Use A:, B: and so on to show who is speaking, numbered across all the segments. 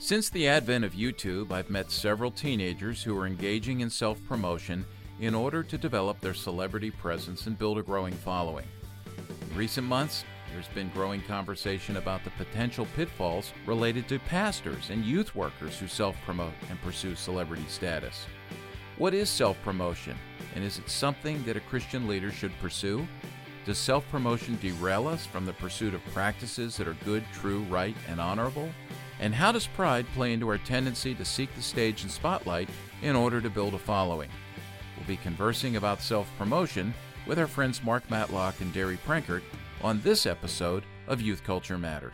A: Since the advent of YouTube, I've met several teenagers who are engaging in self-promotion in order to develop their celebrity presence and build a growing following. In recent months, there's been growing conversation about the potential pitfalls related to pastors and youth workers who self-promote and pursue celebrity status. What is self-promotion, and is it something that a Christian leader should pursue? Does self-promotion derail us from the pursuit of practices that are good, true, right, and honorable? And how does pride play into our tendency to seek the stage and spotlight in order to build a following? We'll be conversing about self-promotion with our friends Mark Matlock and Derry Prankert on this episode of Youth Culture Matters.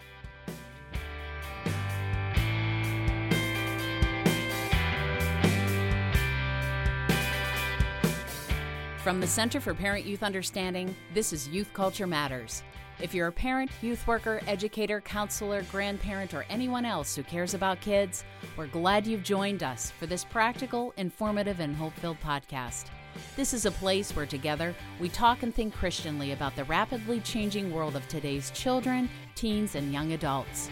B: From the Center for Parent-Youth Understanding, this is Youth Culture Matters. If you're a parent, youth worker, educator, counselor, grandparent, or anyone else who cares about kids, we're glad you've joined us for this practical, informative, and hope-filled podcast. This is a place where together we talk and think Christianly about the rapidly changing world of today's children, teens, and young adults.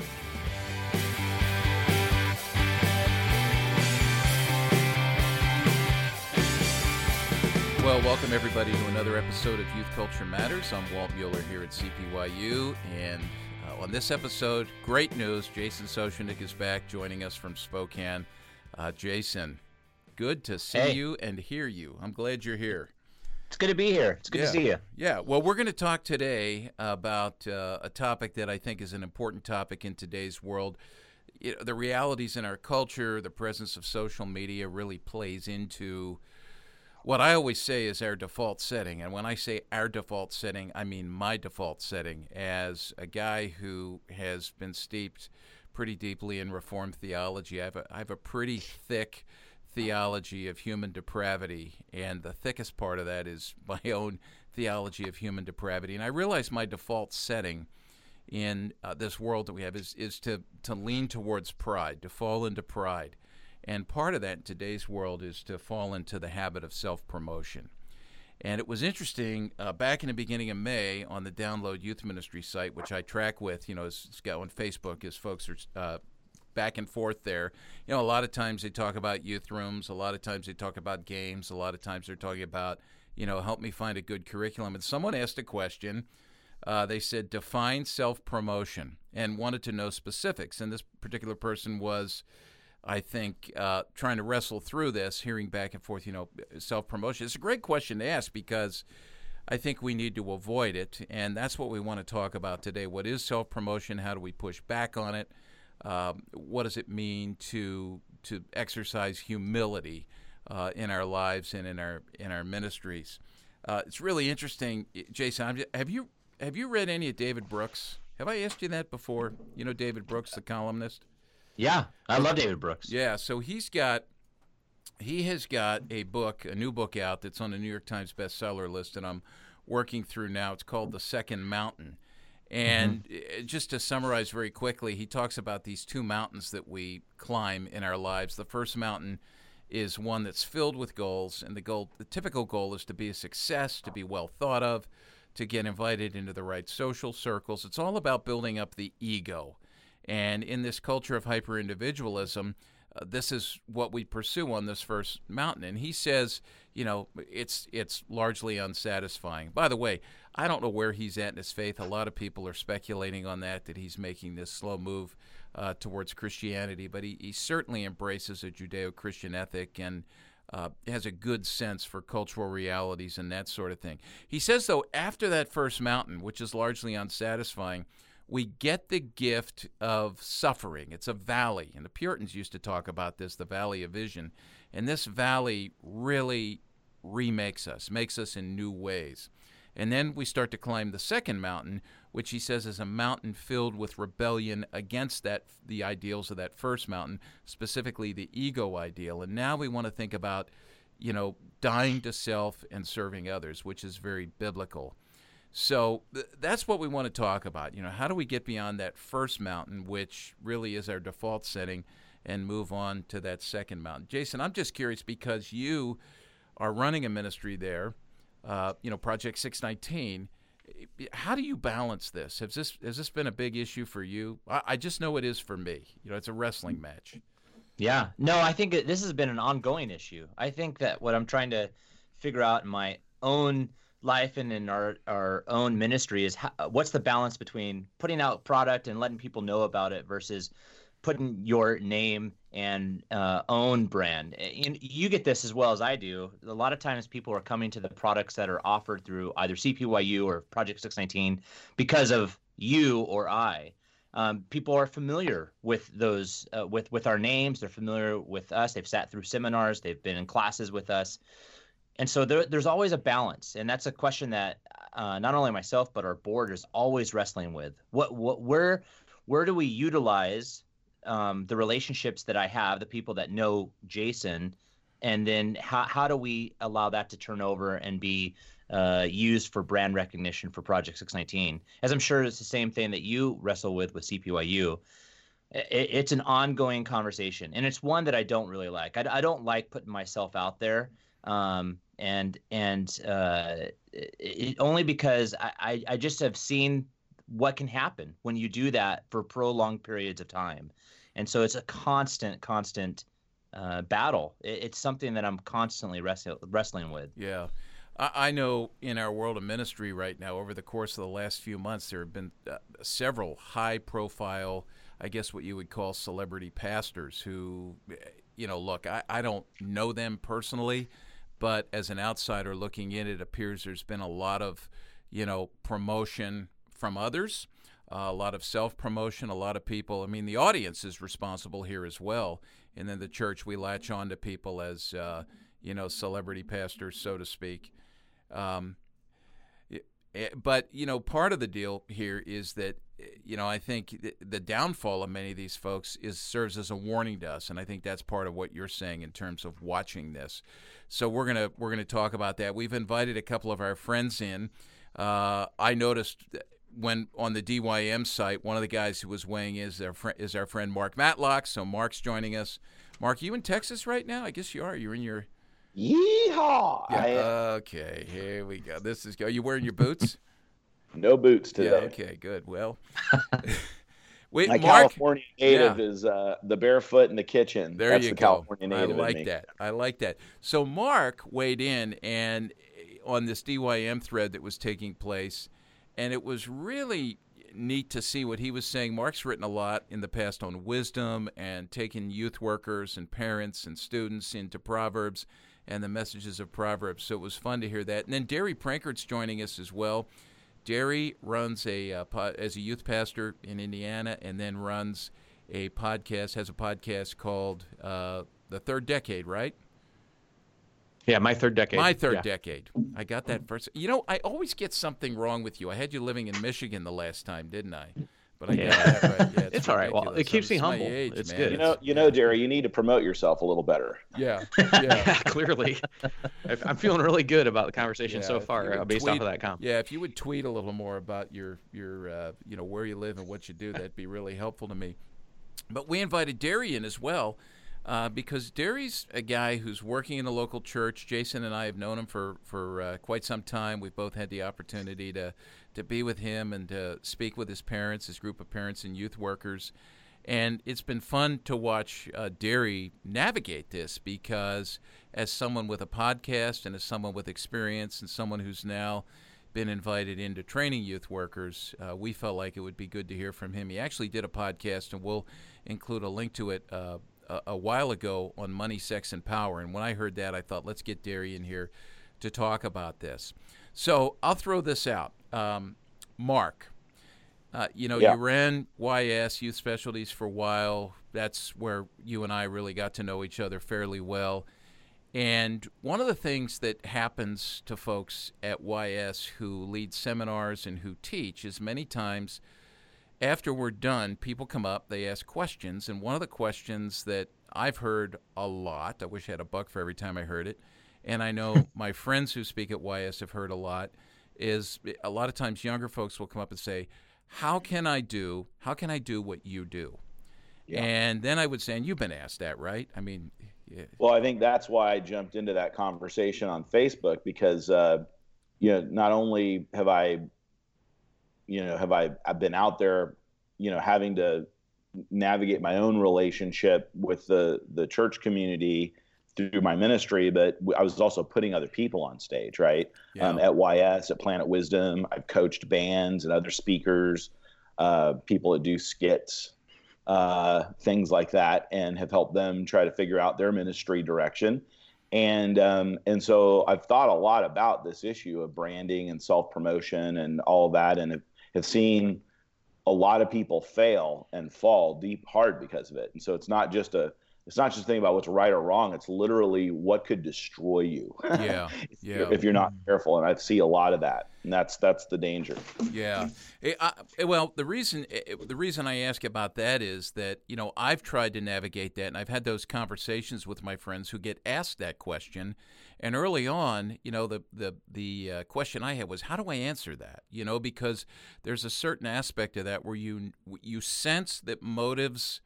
A: Well, welcome everybody to another episode of Youth Culture Matters. I'm Walt Mueller here at CPYU, and on this episode, great news. Jason Soshnick is back joining us from Spokane. Jason, good to see you and hear you. I'm glad you're here.
C: It's good to be here. It's good to see you.
A: Yeah, well, we're going to talk today about a topic that I think is an important topic in today's world. The realities in our culture, the presence of social media really plays into what I always say is our default setting. And when I say our default setting, I mean my default setting as a guy who has been steeped pretty deeply in Reformed theology. I have a pretty thick theology of human depravity, and the thickest part of that is my own theology of human depravity. And I realize my default setting in this world that we have is to lean towards pride, to fall into pride. And part of that in today's world is to fall into the habit of self-promotion. And it was interesting, back in the beginning of May on the Download Youth Ministry site, which I track with, it's got on Facebook, as folks are back and forth there. A lot of times they talk about youth rooms, a lot of times they talk about games, a lot of times they're talking about, help me find a good curriculum. And someone asked a question. They said, define self-promotion, and wanted to know specifics. And this particular person was, I think, trying to wrestle through this, hearing back and forth, self-promotion. It's a great question to ask because I think we need to avoid it, and that's what we want to talk about today. What is self-promotion? How do we push back on it? What does it mean to exercise humility in our lives and in our ministries? It's really interesting, Jason. Have you read any of David Brooks? Have I asked you that before? David Brooks, the columnist?
C: Yeah, I love David Brooks.
A: Yeah, so he has got a new book out that's on the New York Times bestseller list, and I'm working through now. It's called The Second Mountain. And just to summarize very quickly, he talks about these two mountains that we climb in our lives. The first mountain is one that's filled with goals, and the typical goal is to be a success, to be well thought of, to get invited into the right social circles. It's all about building up the ego. And in this culture of hyper-individualism, this is what we pursue on this first mountain. And he says, it's largely unsatisfying. By the way, I don't know where he's at in his faith. A lot of people are speculating on that he's making this slow move towards Christianity. But he certainly embraces a Judeo-Christian ethic and has a good sense for cultural realities and that sort of thing. He says, though, after that first mountain, which is largely unsatisfying, we get the gift of suffering. It's a valley, and the Puritans used to talk about this, the valley of vision. And this valley really remakes us, makes us in new ways. And then we start to climb the second mountain, which he says is a mountain filled with rebellion against the ideals of that first mountain, specifically the ego ideal. And now we want to think about, dying to self and serving others, which is very biblical. So that's what we want to talk about. How do we get beyond that first mountain, which really is our default setting, and move on to that second mountain? Jason, I'm just curious because you are running a ministry there, Project 619, How do you balance this? Has this been a big issue for you? I just know it is for me. It's a wrestling match.
C: Yeah. No, I think this has been an ongoing issue. I think that what I'm trying to figure out in my own life and in our own ministry is what's the balance between putting out product and letting people know about it versus putting your name and own brand. And you get this as well as I do. A lot of times people are coming to the products that are offered through either CPYU or Project 619 because of you or I. People are familiar with those, with our names. They're familiar with us. They've sat through seminars. They've been in classes with us. And so there's always a balance. And that's a question that not only myself, but our board is always wrestling with. Where do we utilize the relationships that I have, the people that know Jason, and then how do we allow that to turn over and be used for brand recognition for Project 619? As I'm sure it's the same thing that you wrestle with CPYU. It's an ongoing conversation, and it's one that I don't really like. I don't like putting myself out there, and only because I just have seen what can happen when you do that for prolonged periods of time. And so it's a constant battle. It's something that I'm constantly wrestling with.
A: Yeah. I know in our world of ministry right now, over the course of the last few months, there have been several high-profile, I guess what you would call celebrity pastors who, look, I don't know them personally, but as an outsider looking in, it appears there's been a lot of, promotion from others. A lot of self-promotion, a lot of people. I mean, the audience is responsible here as well. And then the church, we latch on to people as, celebrity pastors, so to speak. But, part of the deal here is that, I think the downfall of many of these folks serves as a warning to us. And I think that's part of what you're saying in terms of watching this. So we're gonna talk about that. We've invited a couple of our friends in. I noticed when on the DYM site, one of the guys who was weighing in is our friend Mark Matlock. So Mark's joining us. Mark, you in Texas right now? I guess you are. You're in your...
D: Yeehaw!
A: Yeah. Okay, here we go. Are you wearing your boots?
D: No boots today.
A: Yeah, okay, good. Well, wait,
D: my
A: Mark,
D: California native is the barefoot in the kitchen.
A: That's
D: you
A: the
D: go. California native.
A: I like that. So Mark weighed in and on this DYM thread that was taking place, and it was really neat to see what he was saying. Mark's written a lot in the past on wisdom and taking youth workers and parents and students into Proverbs and the messages of Proverbs. So it was fun to hear that. And then Derry Prankert's joining us as well. Derry runs as a youth pastor in Indiana, and then has a podcast called The Third Decade, right?
C: Yeah, My Third Decade.
A: My Third Decade. I got that first. I always get something wrong with you. I had you living in Michigan the last time, didn't I? But I got that right. Yeah,
C: it's all right. Well, it keeps me humble. It's good.
D: Derry, you need to promote yourself a little better.
A: Yeah.
C: Clearly. I'm feeling really good about the conversation so far based off of that comment.
A: Yeah, if you would tweet a little more about your where you live and what you do, that'd be really helpful to me. But we invited Derry in as well. Because Derry's a guy who's working in a local church. Jason and I have known him for quite some time. We've both had the opportunity to be with him and to speak with his parents, his group of parents and youth workers. And it's been fun to watch Derry navigate this because as someone with a podcast and as someone with experience and someone who's now been invited into training youth workers, we felt like it would be good to hear from him. He actually did a podcast, and we'll include a link to it a while ago on Money, Sex, and Power. And when I heard that, I thought, let's get Derry in here to talk about this. So I'll throw this out. Mark, you ran YS, Youth Specialties, for a while. That's where you and I really got to know each other fairly well. And one of the things that happens to folks at YS who lead seminars and who teach is many times after we're done, people come up, they ask questions, and one of the questions that I've heard a lot, I wish I had a buck for every time I heard it, and I know my friends who speak at YS have heard a lot, is a lot of times younger folks will come up and say, how can I do what you do? Yeah. And then I would say, and you've been asked that, right? I mean, yeah.
D: Well, I think that's why I jumped into that conversation on Facebook because, not only have I I've been out there, having to navigate my own relationship with the church community through my ministry, but I was also putting other people on stage, right?
A: Yeah.
D: At YS, at Planet Wisdom, I've coached bands and other speakers, people that do skits, things like that, and have helped them try to figure out their ministry direction. And so I've thought a lot about this issue of branding and self-promotion and all that, and have seen a lot of people fail and fall hard because of it. And so it's not just thinking about what's right or wrong. It's literally what could destroy you.
A: Yeah.
D: If you're not careful. And I see a lot of that, and that's the danger.
A: Yeah. Well, the reason I ask about that is that, I've tried to navigate that, and I've had those conversations with my friends who get asked that question. And early on, the question I had was, how do I answer that? Because there's a certain aspect of that where you sense that motives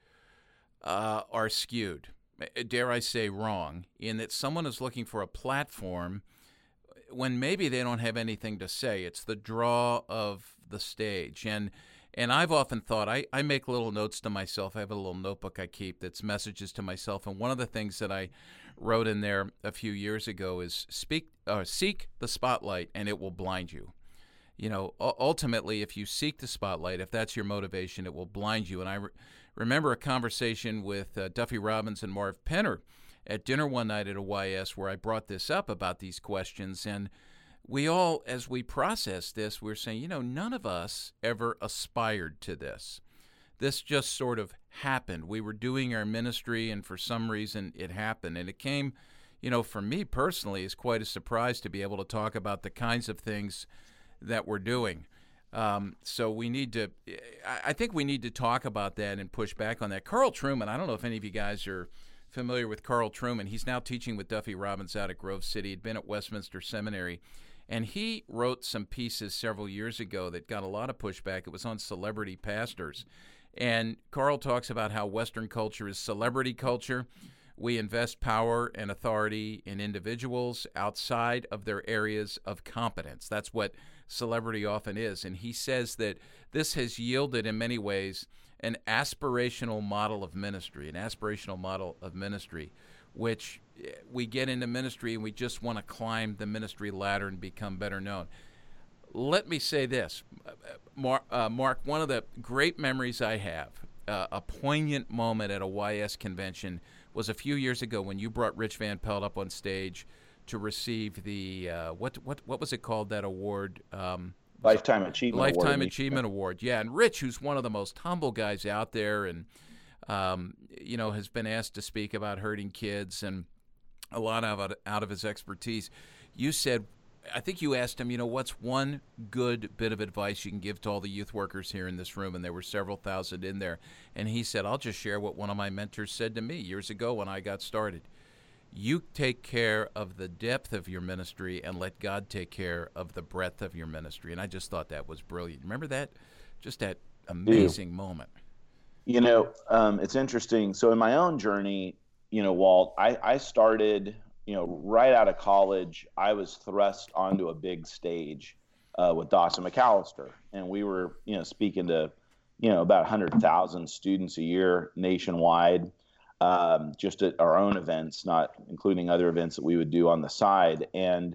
A: are skewed, dare I say wrong, in that someone is looking for a platform when maybe they don't have anything to say. It's the draw of the stage. And I've often thought, I make little notes to myself. I have a little notebook I keep that's messages to myself. And one of the things that I wrote in there a few years ago is seek the spotlight and it will blind you. Ultimately, if you seek the spotlight, if that's your motivation, it will blind you. And I remember a conversation with Duffy Robbins and Marv Penner at dinner one night at a YS where I brought this up about these questions. And we all, as we processed this, we were saying, none of us ever aspired to this. This just sort of happened. We were doing our ministry, and for some reason it happened. And it came, for me personally, as quite a surprise to be able to talk about the kinds of things that we're doing. So I think we need to talk about that and push back on that. Carl Trueman, I don't know if any of you guys are familiar with Carl Trueman. He's now teaching with Duffy Robbins out at Grove City. He'd been at Westminster Seminary. And he wrote some pieces several years ago that got a lot of pushback. It was on celebrity pastors. And Carl talks about how Western culture is celebrity culture. We invest power and authority in individuals outside of their areas of competence. That's what celebrity often is. And he says that this has yielded, in many ways, an aspirational model of ministry, which we get into ministry and we just want to climb the ministry ladder and become better known. Let me say this, Mark, one of the great memories I have, a poignant moment at a YS convention, was a few years ago when you brought Rich Van Pelt up on stage to receive the, what was it called, that award?
D: Lifetime Achievement
A: Award. Yeah, and Rich, who's one of the most humble guys out there, and has been asked to speak about hurting kids and a lot out of his expertise. You said, I think you asked him, what's one good bit of advice you can give to all the youth workers here in this room? And there were several thousand in there. And he said, I'll just share what one of my mentors said to me years ago when I got started. You take care of the depth of your ministry and let God take care of the breadth of your ministry. And I just thought that was brilliant. Remember that? Just that amazing moment.
D: It's interesting. So in my own journey, Walt, I started, right out of college. I was thrust onto a big stage with Dawson McAllister. And we were, speaking to, about 100,000 students a year nationwide. Just at our own events, not including other events that we would do on the side. And,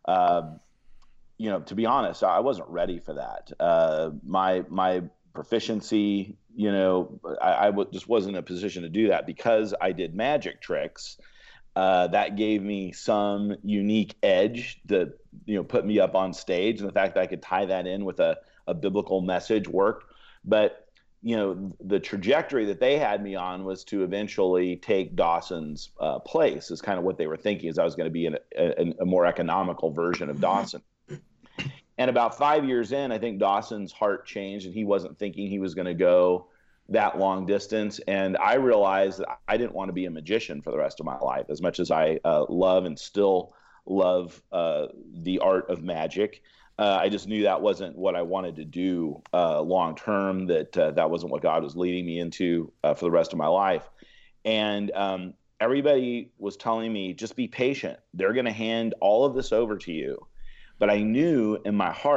D: to be honest, I wasn't ready for that. My proficiency, I just wasn't in a position to do that because I did magic tricks. That gave me some unique edge that, put me up on stage. And the fact that I could tie that in with a biblical message worked. But the trajectory that they had me on was to eventually take Dawson's place, is kind of what they were thinking, is I was going to be a more economical version of Dawson. And about 5 years in, I think Dawson's heart changed and he wasn't thinking he was going to go that long distance. And I realized that I didn't want to be a magician for the rest of my life, as much as I love and still love the art of magic. I just knew that wasn't what I wanted to do long term, that wasn't what God was leading me into for the rest of my life. And everybody was telling me, just be patient. They're going to hand all of this over to you. But I knew in my heart,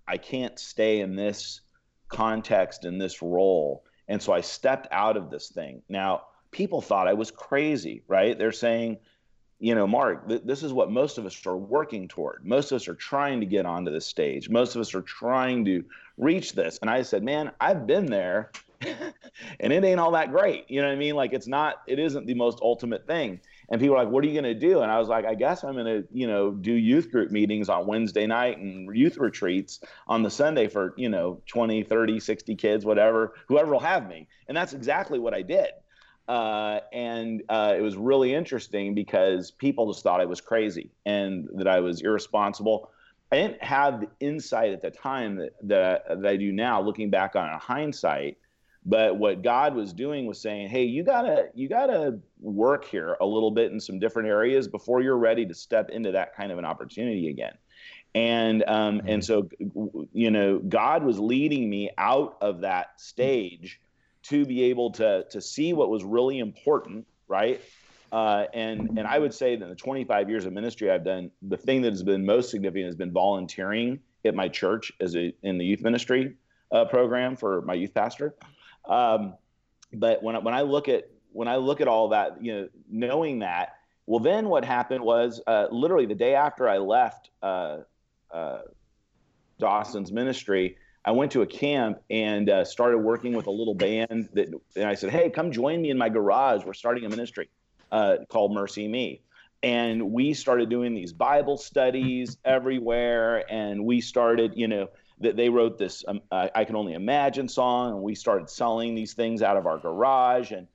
D: I can't stay in this context, in this role. And so I stepped out of this thing. Now, people thought I was crazy, right? They're saying, Mark, this is what most of us are working toward. Most of us are trying to get onto the stage. Most of us are trying to reach this. And I said, man, I've been there and it ain't all that great. You know what I mean? Like, it isn't the most ultimate thing. And people are like, what are you going to do? And I was like, I guess I'm going to, do youth group meetings on Wednesday night and youth retreats on the Sunday for, 20, 30, 60 kids, whoever will have me. And that's exactly what I did. It was really interesting because people just thought I was crazy and that I was irresponsible. I didn't have the insight at the time that I do now, looking back on hindsight. But what God was doing was saying, hey, you gotta work here a little bit in some different areas before you're ready to step into that kind of an opportunity again. And so, God was leading me out of that stage to be able to see what was really important, right? And I would say that in the 25 years of ministry I've done, the thing that has been most significant has been volunteering at my church in the youth ministry program for my youth pastor. But when I look at all that, knowing that, well, then what happened was literally the day after I left Dawson's ministry, I went to a camp and started working with a little band and I said, hey, come join me in my garage. We're starting a ministry called Mercy Me. And we started doing these Bible studies everywhere. And we started, that they wrote this I Can Only Imagine song. And we started selling these things out of our garage. And,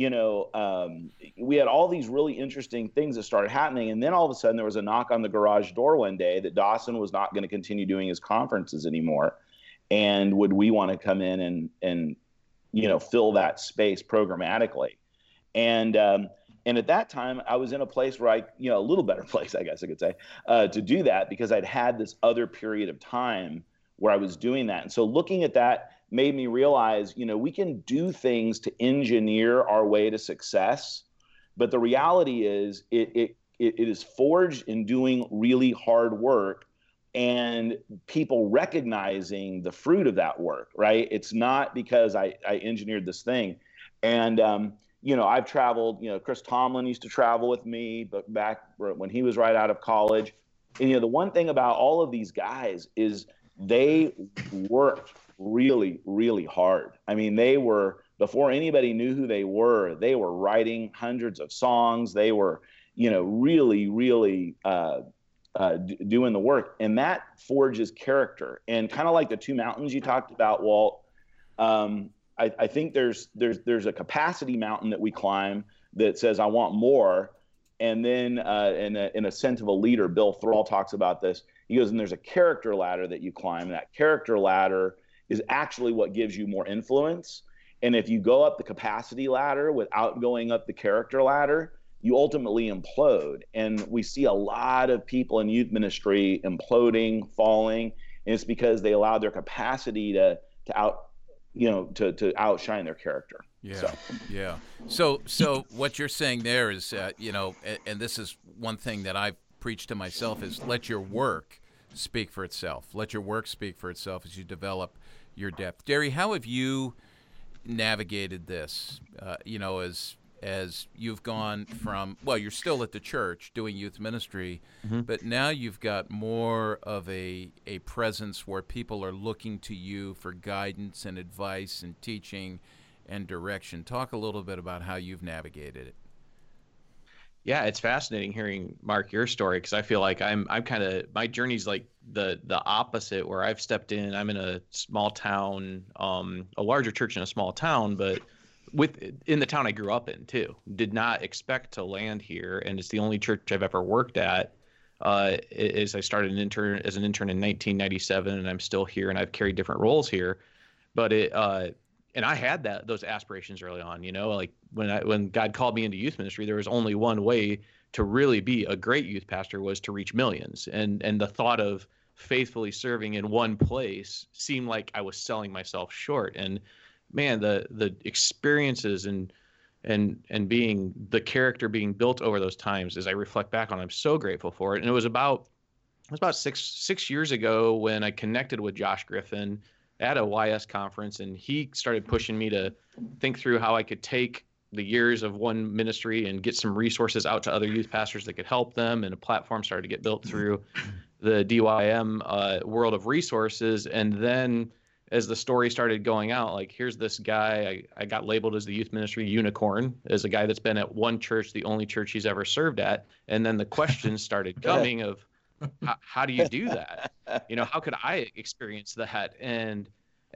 D: we had all these really interesting things that started happening. And then all of a sudden there was a knock on the garage door one day that Dawson was not going to continue doing his conferences anymore. And would we want to come in and fill that space programmatically? And at that time, I was in a place where a little better place, I guess I could say, to do that because I'd had this other period of time where I was doing that. And so looking at that made me realize, we can do things to engineer our way to success. But the reality is it is forged in doing really hard work and people recognizing the fruit of that work, right? It's not because I engineered this thing. And, I've traveled, Chris Tomlin used to travel with me, but back when he was right out of college. And, the one thing about all of these guys is they worked really, really hard. I mean, before anybody knew who they were writing hundreds of songs. They were, really, really, doing the work, and that forges character. And kind of like the two mountains you talked about, Walt, I think there's a capacity mountain that we climb that says I want more, and then in Ascent of a Leader, Bill Thrall talks about this. He goes, and there's a character ladder that you climb, and that character ladder is actually what gives you more influence. And if you go up the capacity ladder without going up the character ladder, you ultimately implode. And we see a lot of people in youth ministry imploding, falling, and it's because they allowed their capacity to outshine their character.
A: Yeah. So what you're saying there is, and this is one thing that I've preached to myself is let your work speak for itself. Let your work speak for itself as you develop your depth. Derry, how have you navigated this? As you've gone from, well, you're still at the church doing youth ministry, but now you've got more of a presence where people are looking to you for guidance and advice and teaching and direction. Talk a little bit about how you've navigated it.
E: Yeah, it's fascinating hearing, Mark, your story, because I feel like I'm kind of, my journey's like the opposite, where I've stepped in. I'm in a small town, a larger church in a small town, but in the town I grew up in too. Did not expect to land here, and it's the only church I've ever worked at. Is I started as an intern in 1997, and I'm still here, and I've carried different roles here. But and I had those aspirations early on. Like when God called me into youth ministry, there was only one way to really be a great youth pastor, was to reach millions. And the thought of faithfully serving in one place seemed like I was selling myself short. And man, the experiences and being the character being built over those times, as I reflect back on, I'm so grateful for it. And it was about it was about six years ago when I connected with Josh Griffin at a YS conference, and he started pushing me to think through how I could take the years of one ministry and get some resources out to other youth pastors that could help them. And a platform started to get built through the DYM world of resources. And then as the story started going out, like, here's this guy, I got labeled as the youth ministry unicorn, as a guy that's been at one church, the only church he's ever served at. And then the questions started coming of, how do you do that? You know, how could I experience that? And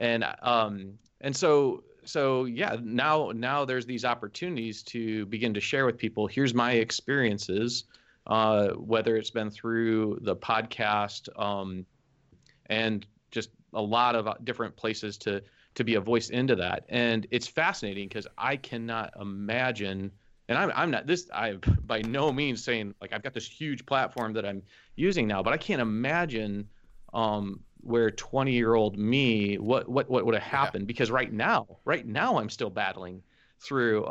E: so yeah, now there's these opportunities to begin to share with people. Here's my experiences, whether it's been through the podcast, and just a lot of different places to be a voice into that. And it's fascinating because I cannot imagine, and I'm by no means saying like I've got this huge platform that I'm using now, but I can't imagine where 20-year-old me, what would have happened, because right now I'm still battling through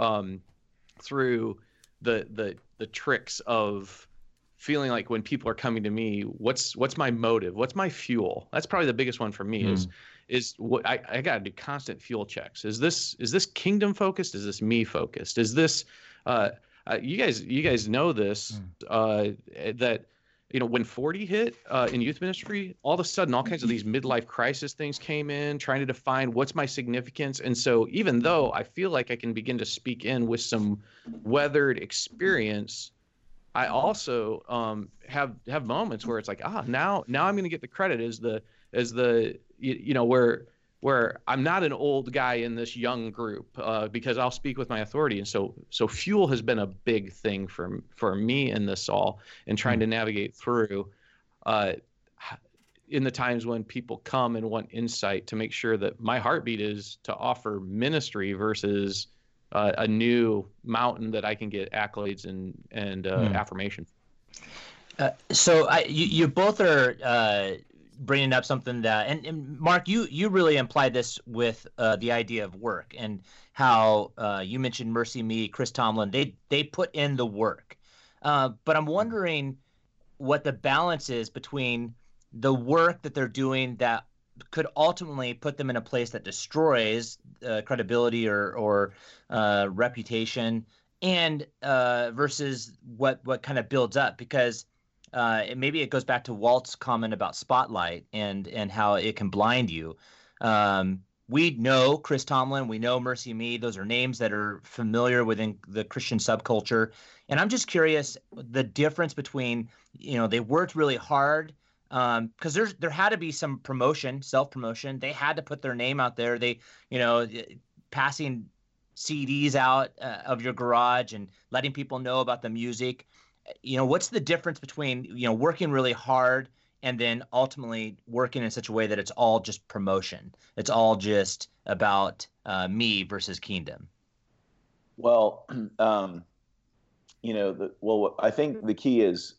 E: the tricks of feeling like when people are coming to me, what's my motive? What's my fuel? That's probably the biggest one for me is what I got to do constant fuel checks. Is this kingdom focused? Is this me focused? Is this you guys know this, that, you know, when 40 hit in youth ministry, all of a sudden all kinds of these midlife crisis things came in, trying to define what's my significance. And so even though I feel like I can begin to speak in with some weathered experience, I also have moments where it's like, now I'm going to get the credit as the you know, where I'm not an old guy in this young group, because I'll speak with my authority. And so fuel has been a big thing for me in this all, and trying to navigate through in the times when people come and want insight, to make sure that my heartbeat is to offer ministry versus a new mountain that I can get accolades and affirmation.
C: So you both are bringing up something that, and Mark, you really implied this with the idea of work, and how you mentioned MercyMe, Chris Tomlin, they put in the work. But I'm wondering what the balance is between the work that they're doing that could ultimately put them in a place that destroys credibility or reputation, and versus what kind of builds up, because maybe it goes back to Walt's comment about spotlight and how it can blind you. We know Chris Tomlin, we know MercyMe. Those are names that are familiar within the Christian subculture. And I'm just curious, the difference between, you know, they worked really hard, because there had to be some promotion, self-promotion. They had to put their name out there. They, you know, passing CDs out of your garage and letting people know about the music. You know, what's the difference between, you know, working really hard and then ultimately working in such a way that it's all just promotion? It's all just about me versus kingdom.
D: Well, you know, I think the key is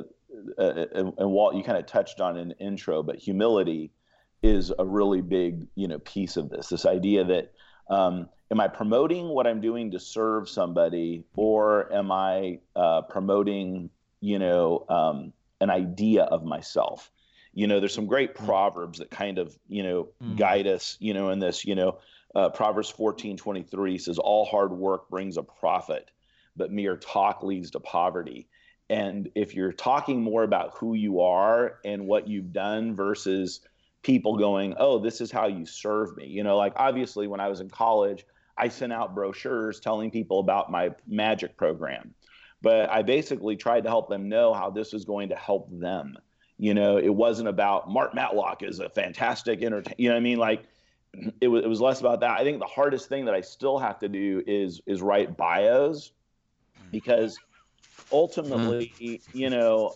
D: and Walt, you kind of touched on in the intro, but humility is a really big, you know, piece of this idea that, am I promoting what I'm doing to serve somebody, or am I promoting, you know, an idea of myself? You know, there's some great proverbs that kind of, you know, guide us, you know, in this. You know, Proverbs 14:23 says, "All hard work brings a profit, but mere talk leads to poverty." And if you're talking more about who you are and what you've done versus people going, "Oh, this is how you serve me." You know, like obviously when I was in college, I sent out brochures telling people about my magic program, but I basically tried to help them know how this was going to help them. You know, it wasn't about Mark Matlock is a fantastic entertainer. You know what I mean? Like it was less about that. I think the hardest thing that I still have to do is write bios, because ultimately, you know,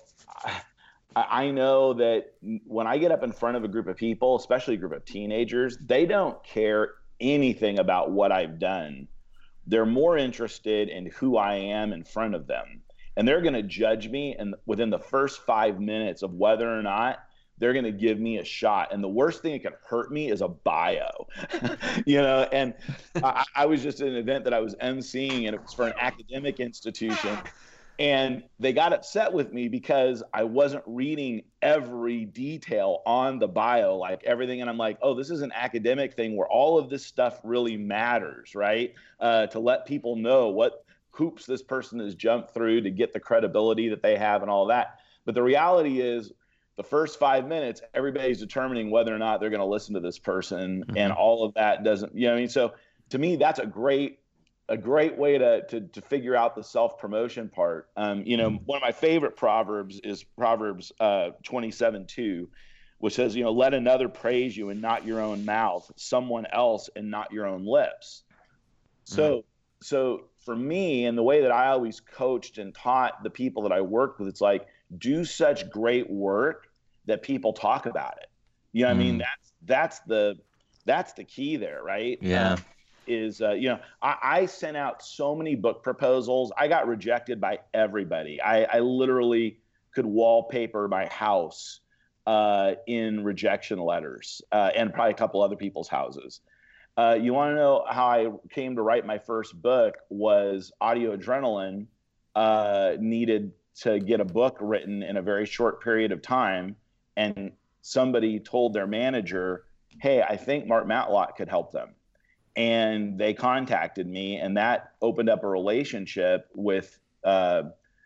D: I know that when I get up in front of a group of people, especially a group of teenagers, they don't care anything about what I've done. They're more interested in who I am in front of them. And they're going to judge me, and within the first 5 minutes of whether or not they're going to give me a shot. And the worst thing that can hurt me is a bio, you know. And I was just at an event that I was emceeing, and it was for an academic institution. And they got upset with me because I wasn't reading every detail on the bio, like everything. And I'm like, oh, this is an academic thing where all of this stuff really matters, right? To let people know what hoops this person has jumped through to get the credibility that they have and all that. But the reality is, the first 5 minutes, everybody's determining whether or not they're going to listen to this person, and all of that doesn't, you know what I mean? So to me, that's a great way to figure out the self-promotion part. You know, one of my favorite proverbs is Proverbs 27:2, which says, you know, let another praise you and not your own mouth, someone else and not your own lips. So for me, and the way that I always coached and taught the people that I worked with, it's like, do such great work that people talk about it. You know what I mean? That's the key there, right?
C: Yeah.
D: You know, I sent out so many book proposals. I got rejected by everybody. I literally could wallpaper my house in rejection letters, and probably a couple other people's houses. You want to know how I came to write my first book? Was Audio Adrenaline needed to get a book written in a very short period of time, and somebody told their manager, hey, I think Mark Matlock could help them. And they contacted me, and that opened up a relationship with Jay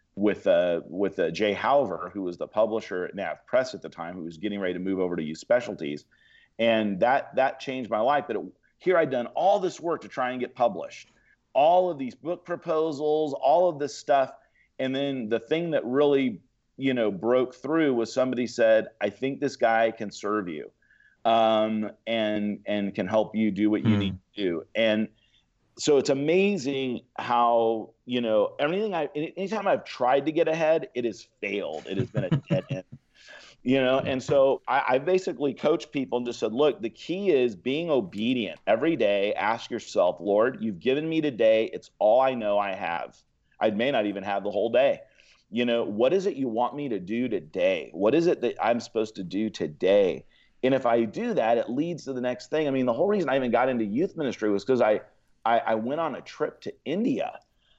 D: Halver, who was the publisher at Nav Press at the time, who was getting ready to move over to Youth Specialties. And that changed my life. But here I'd done all this work to try and get published, all of these book proposals, all of this stuff. And then the thing that really, you know, broke through was somebody said, I think this guy can serve you, and can help you do what you need to do. And so it's amazing how, you know, anytime I've tried to get ahead, it has failed. It has been a dead end, you know? And so I basically coached people and just said, look, the key is being obedient every day. Ask yourself, Lord, you've given me today. It's all I know I have. I may not even have the whole day. You know, what is it you want me to do today? What is it that I'm supposed to do today? And if I do that, it leads to the next thing. I mean, the whole reason I even got into youth ministry was because I went on a trip to India.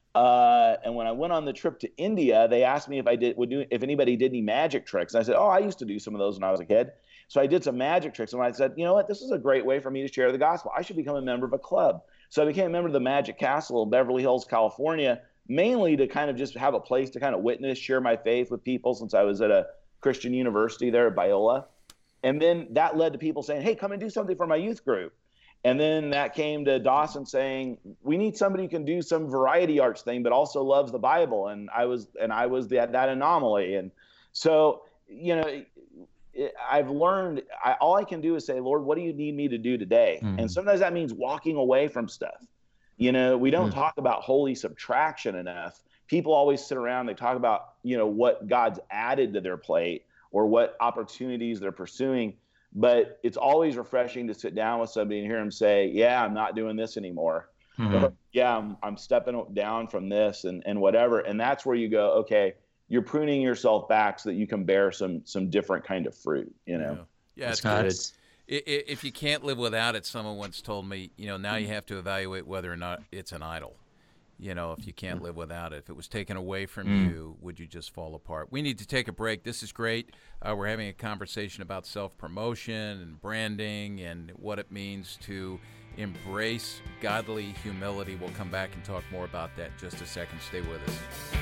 D: And when I went on the trip to India, they asked me if anybody did any magic tricks. And I said, oh, I used to do some of those when I was a kid. So I did some magic tricks. And I said, you know what, this is a great way for me to share the gospel. I should become a member of a club. So I became a member of the Magic Castle in Beverly Hills, California, mainly to kind of just have a place to kind of witness, share my faith with people, since I was at a Christian university there at Biola. And then that led to people saying, hey, come and do something for my youth group. And then that came to Dawson saying, we need somebody who can do some variety arts thing, but also loves the Bible. And I was that anomaly. And so, you know, I've learned, all I can do is say, Lord, what do you need me to do today? And sometimes that means walking away from stuff. You know, we don't talk about holy subtraction enough. People always sit around, they talk about, you know, what God's added to their plate or what opportunities they're pursuing. But it's always refreshing to sit down with somebody and hear them say, yeah, I'm not doing this anymore. Or, yeah, I'm stepping down from this and whatever. And that's where you go, okay, you're pruning yourself back so that you can bear some different kind of fruit, you know?
A: Yeah, it's good. If you can't live without it, someone once told me, you know, now you have to evaluate whether or not it's an idol. You know, if you can't live without it, if it was taken away from you, would you just fall apart? We need to take a break. This is great. We're having a conversation about self-promotion and branding and what it means to embrace godly humility. We'll come back and talk more about that in just a second. Stay with us.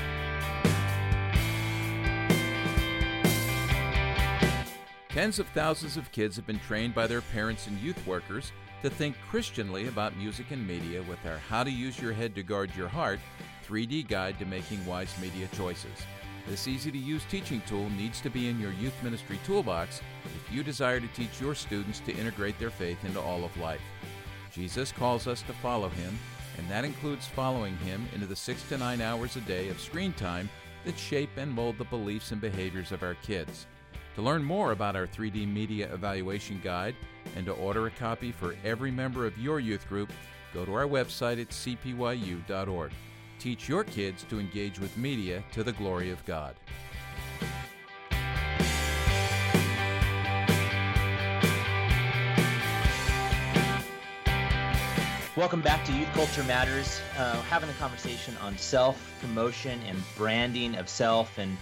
A: Tens of thousands of kids have been trained by their parents and youth workers to think Christianly about music and media with our How to Use Your Head to Guard Your Heart 3D guide to making wise media choices. This easy-to-use teaching tool needs to be in your youth ministry toolbox if you desire to teach your students to integrate their faith into all of life. Jesus calls us to follow him, and that includes following him into the 6 to 9 hours a day of screen time that shape and mold the beliefs and behaviors of our kids. To learn more about our 3D Media Evaluation Guide and to order a copy for every member of your youth group, go to our website at cpyu.org. Teach your kids to engage with media to the glory of God.
C: Welcome back to Youth Culture Matters, having a conversation on self-promotion and branding of self. And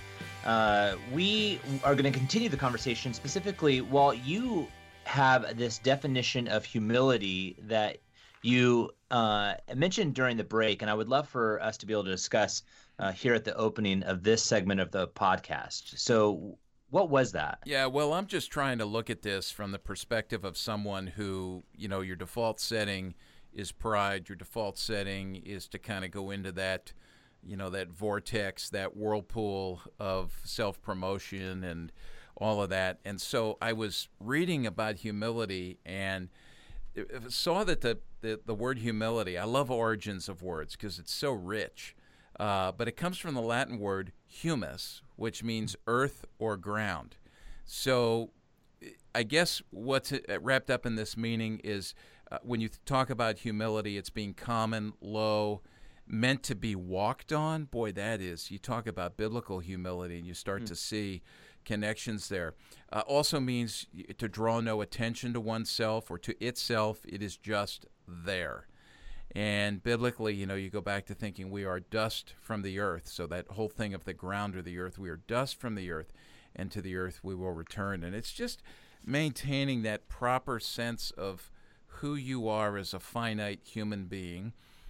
C: we are going to continue the conversation specifically while you have this definition of humility that you mentioned during the break. And I would love for us to be able to discuss here at the opening of this segment of the podcast. So what was that?
A: Yeah, well, I'm just trying to look at this from the perspective of someone who, your default setting is pride. Your default setting is to kind of go into that, that vortex, that whirlpool of self-promotion and all of that. And so I was reading about humility and saw that the word humility, I love origins of words because it's so rich, but it comes from the Latin word humus, which means earth or ground. So I guess what's wrapped up in this meaning is when you talk about humility, it's being common, low, meant to be walked on. Boy, that is. You talk about biblical humility, and you start to see connections there. Also means to draw no attention to oneself or to itself. It is just there. And biblically, you go back to thinking we are dust from the earth. So that whole thing of the ground or the earth, we are dust from the earth, and to the earth we will return. And it's just maintaining that proper sense of who you are as a finite human being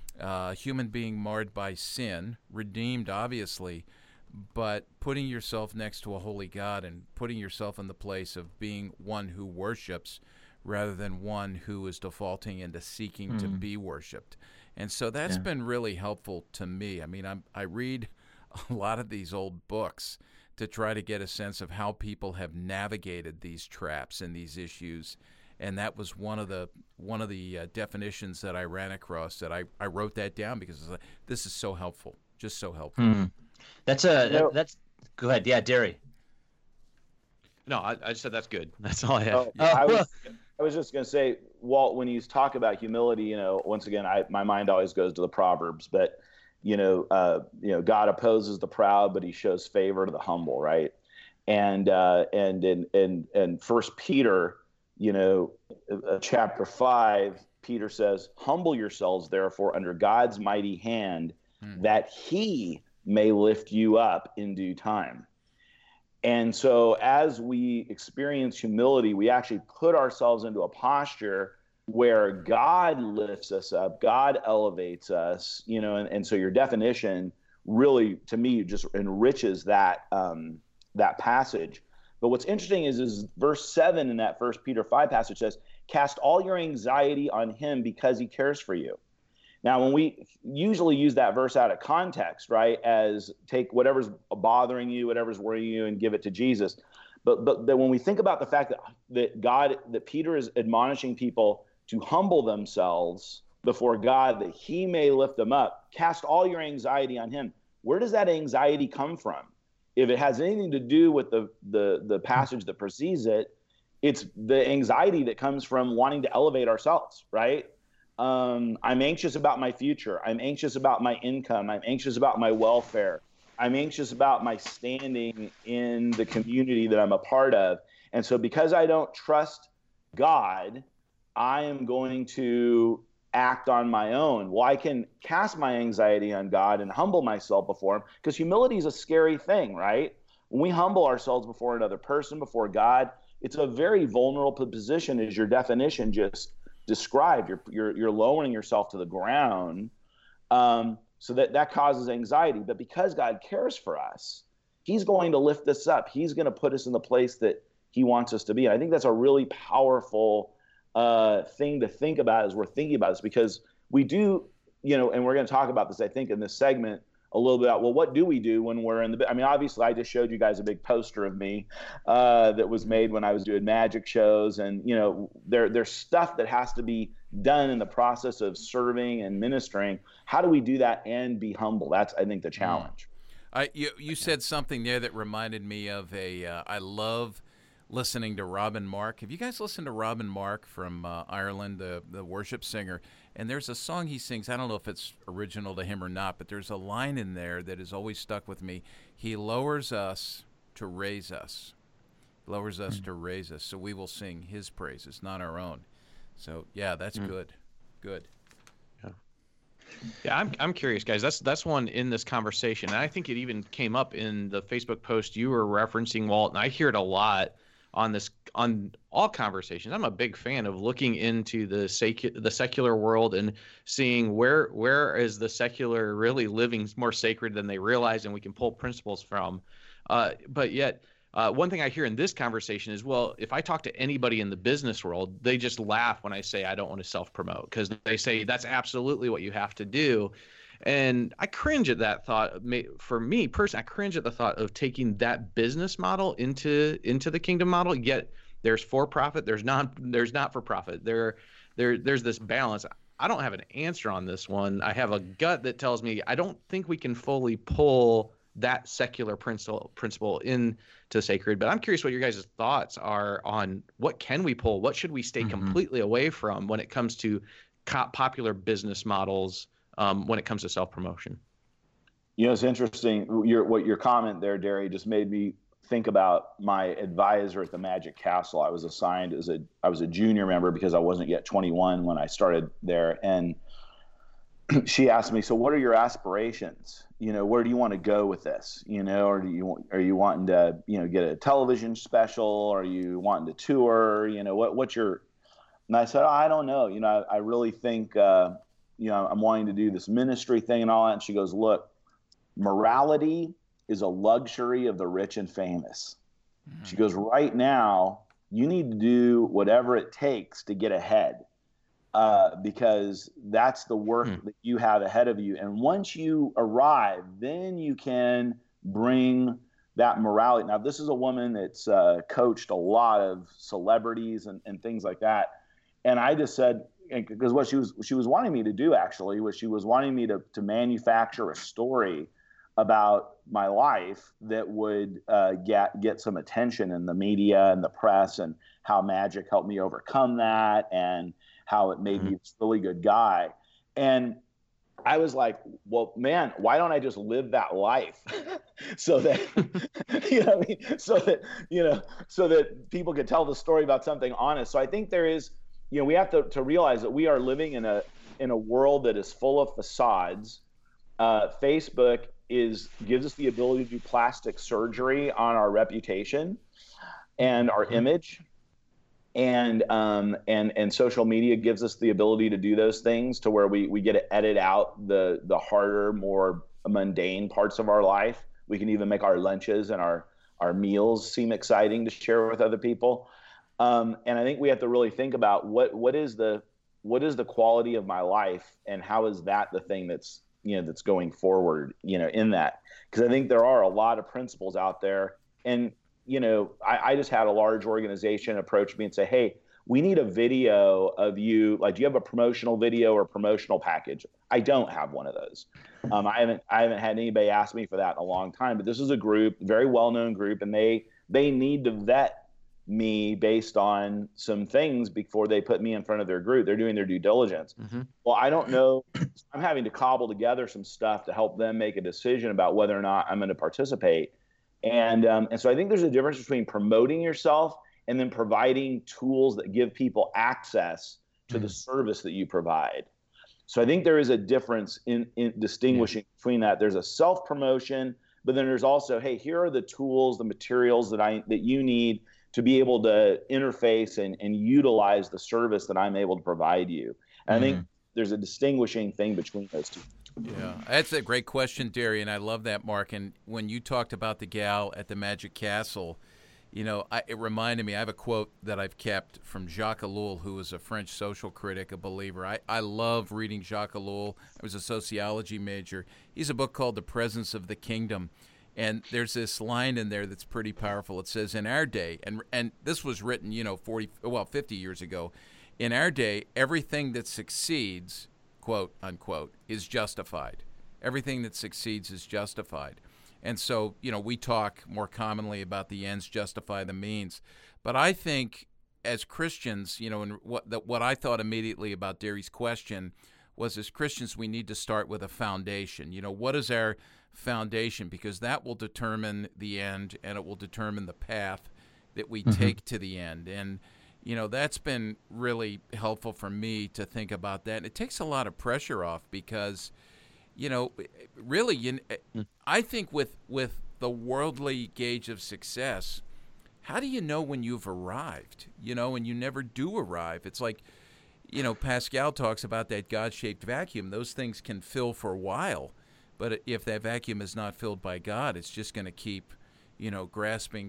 A: marred by sin, redeemed obviously, but putting yourself next to a holy God and putting yourself in the place of being one who worships rather than one who is defaulting into seeking to be worshipped. And so that's been really helpful to me. I mean, I read a lot of these old books to try to get a sense of how people have navigated these traps and these issues. And that was one of the definitions that I ran across. That I wrote that down because this is so helpful, just so helpful.
C: That's go ahead, yeah, Derry.
E: No, I said that's good. That's all I have.
D: I was just going to say, Walt, when you talk about humility, once again, my mind always goes to the Proverbs, but God opposes the proud, but He shows favor to the humble, right? And in 1 Peter. Chapter 5, Peter says, "Humble yourselves, therefore, under God's mighty hand, that He may lift you up in due time." And so as we experience humility, we actually put ourselves into a posture where God lifts us up, God elevates us, and so your definition really, to me, just enriches that passage. But what's interesting is verse 7 in that 1 Peter 5 passage says, "Cast all your anxiety on Him because He cares for you." Now, when we usually use that verse out of context, right, as take whatever's bothering you, whatever's worrying you, and give it to Jesus. But when we think about the fact that Peter is admonishing people to humble themselves before God, that He may lift them up, cast all your anxiety on Him. Where does that anxiety come from? If it has anything to do with the passage that precedes it, it's the anxiety that comes from wanting to elevate ourselves, right? I'm anxious about my future. I'm anxious about my income. I'm anxious about my welfare. I'm anxious about my standing in the community that I'm a part of. And so because I don't trust God, I am going to act on my own. Well, I can cast my anxiety on God and humble myself before Him, because humility is a scary thing, right? When we humble ourselves before another person, before God, it's a very vulnerable position, as your definition just described. You're lowering yourself to the ground, so that causes anxiety. But because God cares for us, He's going to lift us up. He's going to put us in the place that He wants us to be. And I think that's a really powerful thing to think about as we're thinking about this, because we do, and we're going to talk about this, I think, in this segment a little bit about, well, what do we do when we're in the, I mean, obviously I just showed you guys a big poster of me that was made when I was doing magic shows, and, there's stuff that has to be done in the process of serving and ministering. How do we do that and be humble? That's, I think, the challenge.
A: You said something there that reminded me of I love listening to Robin Mark. Have you guys listened to Robin Mark from Ireland, the worship singer? And there's a song he sings. I don't know if it's original to him or not, but there's a line in there that has always stuck with me. He lowers us to raise us. Lowers us to raise us, so we will sing His praises, not our own. So, yeah, that's good. Good.
E: Yeah, I'm curious, guys. That's one in this conversation, and I think it even came up in the Facebook post you were referencing, Walt. And I hear it a lot on all conversations. I'm a big fan of looking into the secular world and seeing where is the secular really living more sacred than they realize, and we can pull principles from. But yet, one thing I hear in this conversation is, well, if I talk to anybody in the business world, they just laugh when I say I don't want to self-promote, because they say that's absolutely what you have to do. And I cringe at that thought. For me personally, I cringe at the thought of taking that business model into the kingdom model. Yet there's for-profit, there's not for profit. There's this balance. I don't have an answer on this one. I have a gut that tells me I don't think we can fully pull that secular principle into sacred. But I'm curious what your guys' thoughts are on what can we pull, what should we stay completely away from when it comes to popular business models, when it comes to self-promotion.
D: You know, it's interesting. Your comment there, Derry, just made me think about my advisor at the Magic Castle. I was assigned I was a junior member because I wasn't yet 21 when I started there, and she asked me, "So, what are your aspirations? You know, where do you want to go with this? You know, or are you wanting to, get a television special? Are you wanting to tour? You know, what's your?" And I said, "I don't know. You know, I really think, I'm wanting to do this ministry thing and all that." And she goes, "Look, morality is a luxury of the rich and famous." Mm-hmm. She goes, "Right now, you need to do whatever it takes to get ahead, because that's the work that you have ahead of you. And once you arrive, then you can bring that morality." Now, this is a woman that's coached a lot of celebrities and things like that. And I just said, because what she was wanting me to do actually was she was wanting me to manufacture a story about my life that would get some attention in the media and the press, and how magic helped me overcome that, and how it made me this really good guy. And I was like, well, man, why don't I just live that life so that, so that people could tell the story about something honest. So I think there is, we have to realize that we are living in a world that is full of facades. Facebook gives us the ability to do plastic surgery on our reputation and our image. And social media gives us the ability to do those things to where we get to edit out the harder, more mundane parts of our life. We can even make our lunches and our meals seem exciting to share with other people. And I think we have to really think about what is the quality of my life, and how is that the thing that's going forward, in that. Because I think there are a lot of principles out there. And I just had a large organization approach me and say, "Hey, we need a video of you. Like, do you have a promotional video or promotional package?" I don't have one of those. I haven't had anybody ask me for that in a long time. But this is a group, very well-known group, and they need to vet me based on some things before they put me in front of their group. They're doing their due diligence. Mm-hmm. Well, I don't know. I'm having to cobble together some stuff to help them make a decision about whether or not I'm going to participate. And so I think there's a difference between promoting yourself and then providing tools that give people access to the service that you provide. So I think there is a difference in distinguishing between that. There's a self-promotion, but then there's also, hey, here are the tools, the materials that you need to be able to interface and utilize the service that I'm able to provide you. And I think there's a distinguishing thing between those two.
A: Yeah, that's a great question, Derry, and I love that, Mark. And when you talked about the gal at the Magic Castle, it reminded me, I have a quote that I've kept from Jacques Ellul, who was a French social critic, a believer. I love reading Jacques Ellul. I was a sociology major. He has a book called The Presence of the Kingdom. And there's this line in there that's pretty powerful. It says, in our day, and this was written, 50 years ago, in our day, everything that succeeds, quote, unquote, is justified. Everything that succeeds is justified. And so, we talk more commonly about the ends justify the means. But I think as Christians, and what I thought immediately about Derry's question was, as Christians, we need to start with a foundation. What is our foundation? Because that will determine the end, and it will determine the path that we take to the end. And That's been really helpful for me to think about that. And it takes a lot of pressure off because, really, I think with the worldly gauge of success, how do you know when you've arrived? And you never do arrive. It's like, Pascal talks about that God-shaped vacuum. Those things can fill for a while, but if that vacuum is not filled by God, it's just going to keep, grasping,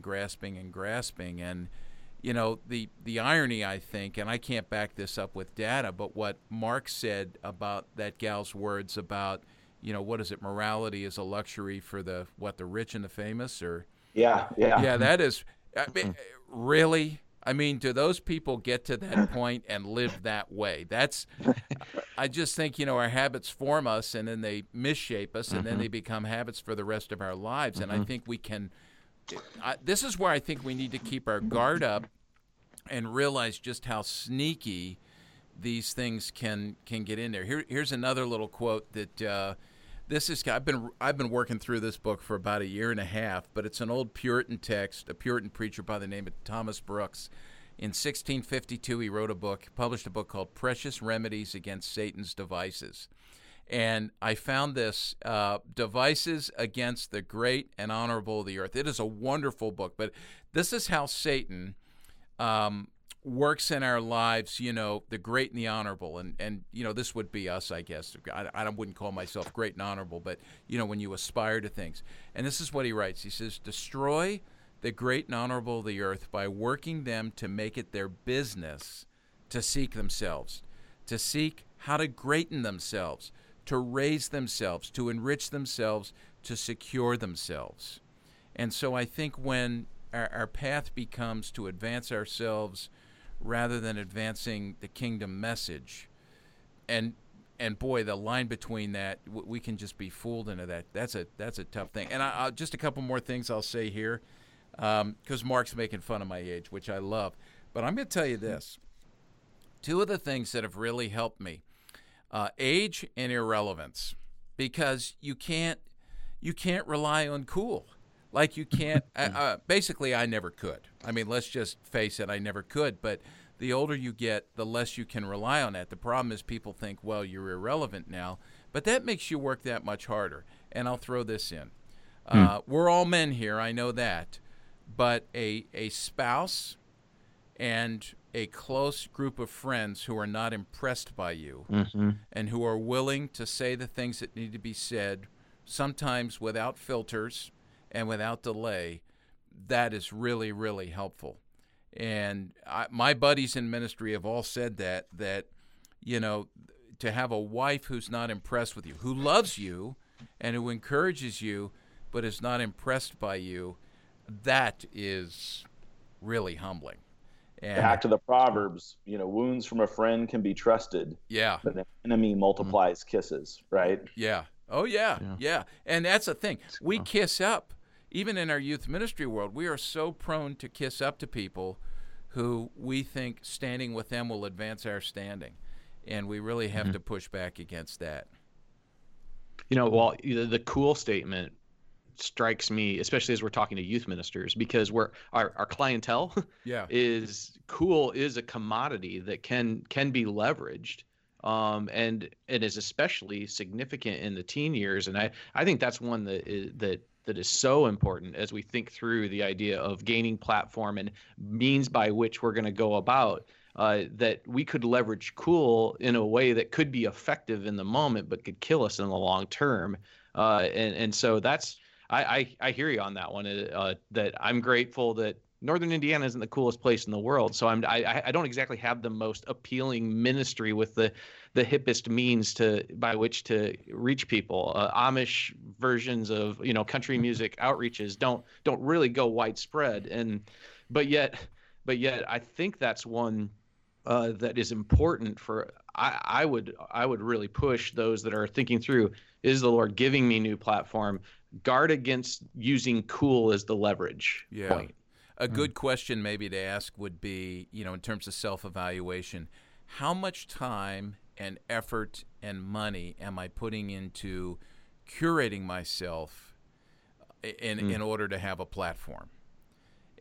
A: and the irony, I think, and I can't back this up with data, but what Mark said about that gal's words about, what is it? Morality is a luxury for the rich and the famous, or
D: yeah.
A: That is, really. I mean, do those people get to that point and live that way? I just think, our habits form us and then they misshape us and then they become habits for the rest of our lives. And I think we can, this is where I think we need to keep our guard up and realize just how sneaky these things can get in there. Here's another little quote that I've been working through this book for about a year and a half, but it's an old Puritan text, a Puritan preacher by the name of Thomas Brooks. In 1652, he published a book called Precious Remedies Against Satan's Devices. And I found this, Devices Against the Great and Honorable of the Earth. It is a wonderful book, but this is how Satan works in our lives, the great and the honorable. And this would be us, I guess. I wouldn't call myself great and honorable, but, when you aspire to things. And this is what he writes. He says, destroy the great and honorable of the earth by working them to make it their business to seek themselves, to seek how to greaten themselves, to raise themselves, to enrich themselves, to secure themselves. And so I think when our path becomes to advance ourselves rather than advancing the kingdom message, and boy, the line between that, we can just be fooled into that. That's a tough thing. And I just a couple more things I'll say here, because Mark's making fun of my age, which I love. But I'm going to tell you this. Two of the things that have really helped me, age and irrelevance, because you can't rely on cool. Like you can't, basically I never could. I mean, let's just face it, I never could. But the older you get, the less you can rely on that. The problem is people think, well, you're irrelevant now. But that makes you work that much harder. And I'll throw this in. We're all men here, I know that. But a spouse and a close group of friends who are not impressed by you and who are willing to say the things that need to be said, sometimes without filters and without delay, that is really, really helpful. And my buddies in ministry have all said that, to have a wife who's not impressed with you, who loves you and who encourages you, but is not impressed by you, that is really humbling. And
D: back to the Proverbs, wounds from a friend can be trusted.
A: Yeah.
D: But an enemy multiplies kisses, right?
A: Yeah. Oh, yeah. And that's the thing. We kiss up. Even in our youth ministry world, we are so prone to kiss up to people who we think standing with them will advance our standing. And we really have to push back against that.
E: Well, the cool statement strikes me, especially as we're talking to youth ministers, because our clientele is a commodity that can be leveraged. And it is especially significant in the teen years. And I think that's one that is so important as we think through the idea of gaining platform and means by which we're going to go about that we could leverage cool in a way that could be effective in the moment, but could kill us in the long term. And so that's, I hear you on that one, that I'm grateful that Northern Indiana isn't the coolest place in the world. So I don't exactly have the most appealing ministry with the hippest means by which to reach people. Amish versions of country music outreaches don't really go widespread, but yet I think that's one that is important for. I would really push those that are thinking through, is the Lord giving me new platform? Guard against using cool as the leverage point.
A: A good question maybe to ask would be, in terms of self-evaluation, how much time and effort and money am I putting into curating myself in order to have a platform?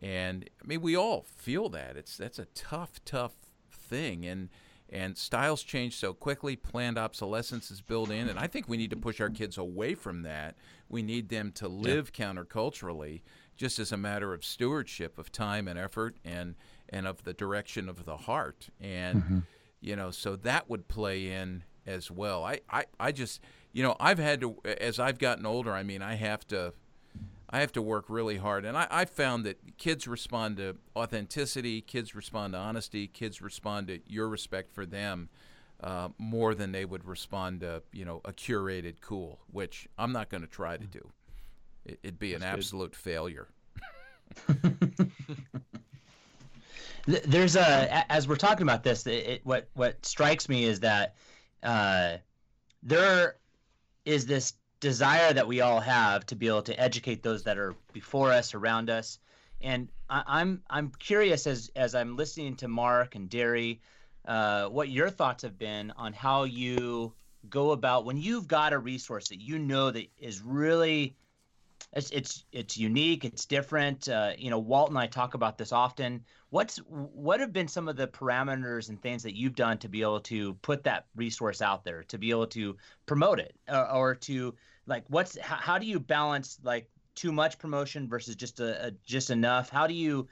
A: And I mean, we all feel that. That's a tough thing, and styles change so quickly. Planned obsolescence is built in, and I think we need to push our kids away from that. We need them to live counterculturally, just as a matter of stewardship of time and effort, and of the direction of the heart. And so that would play in as well. I just, I've had to, as I've gotten older, I mean, I have to work really hard. And I found that kids respond to authenticity, kids respond to honesty, kids respond to your respect for them more than they would respond to, a curated cool, which I'm not going to try to do. It'd be an absolute failure.
C: There's as we're talking about this, what strikes me is that there is this desire that we all have to be able to educate those that are before us, around us, and I'm curious as I'm listening to Mark and Derry, what your thoughts have been on how you go about when you've got a resource that that is really it's unique, it's different. Walt and I talk about this often. What have been some of the parameters and things that you've done to be able to put that resource out there, to be able to promote it, or to how do you balance too much promotion versus just enough? How do you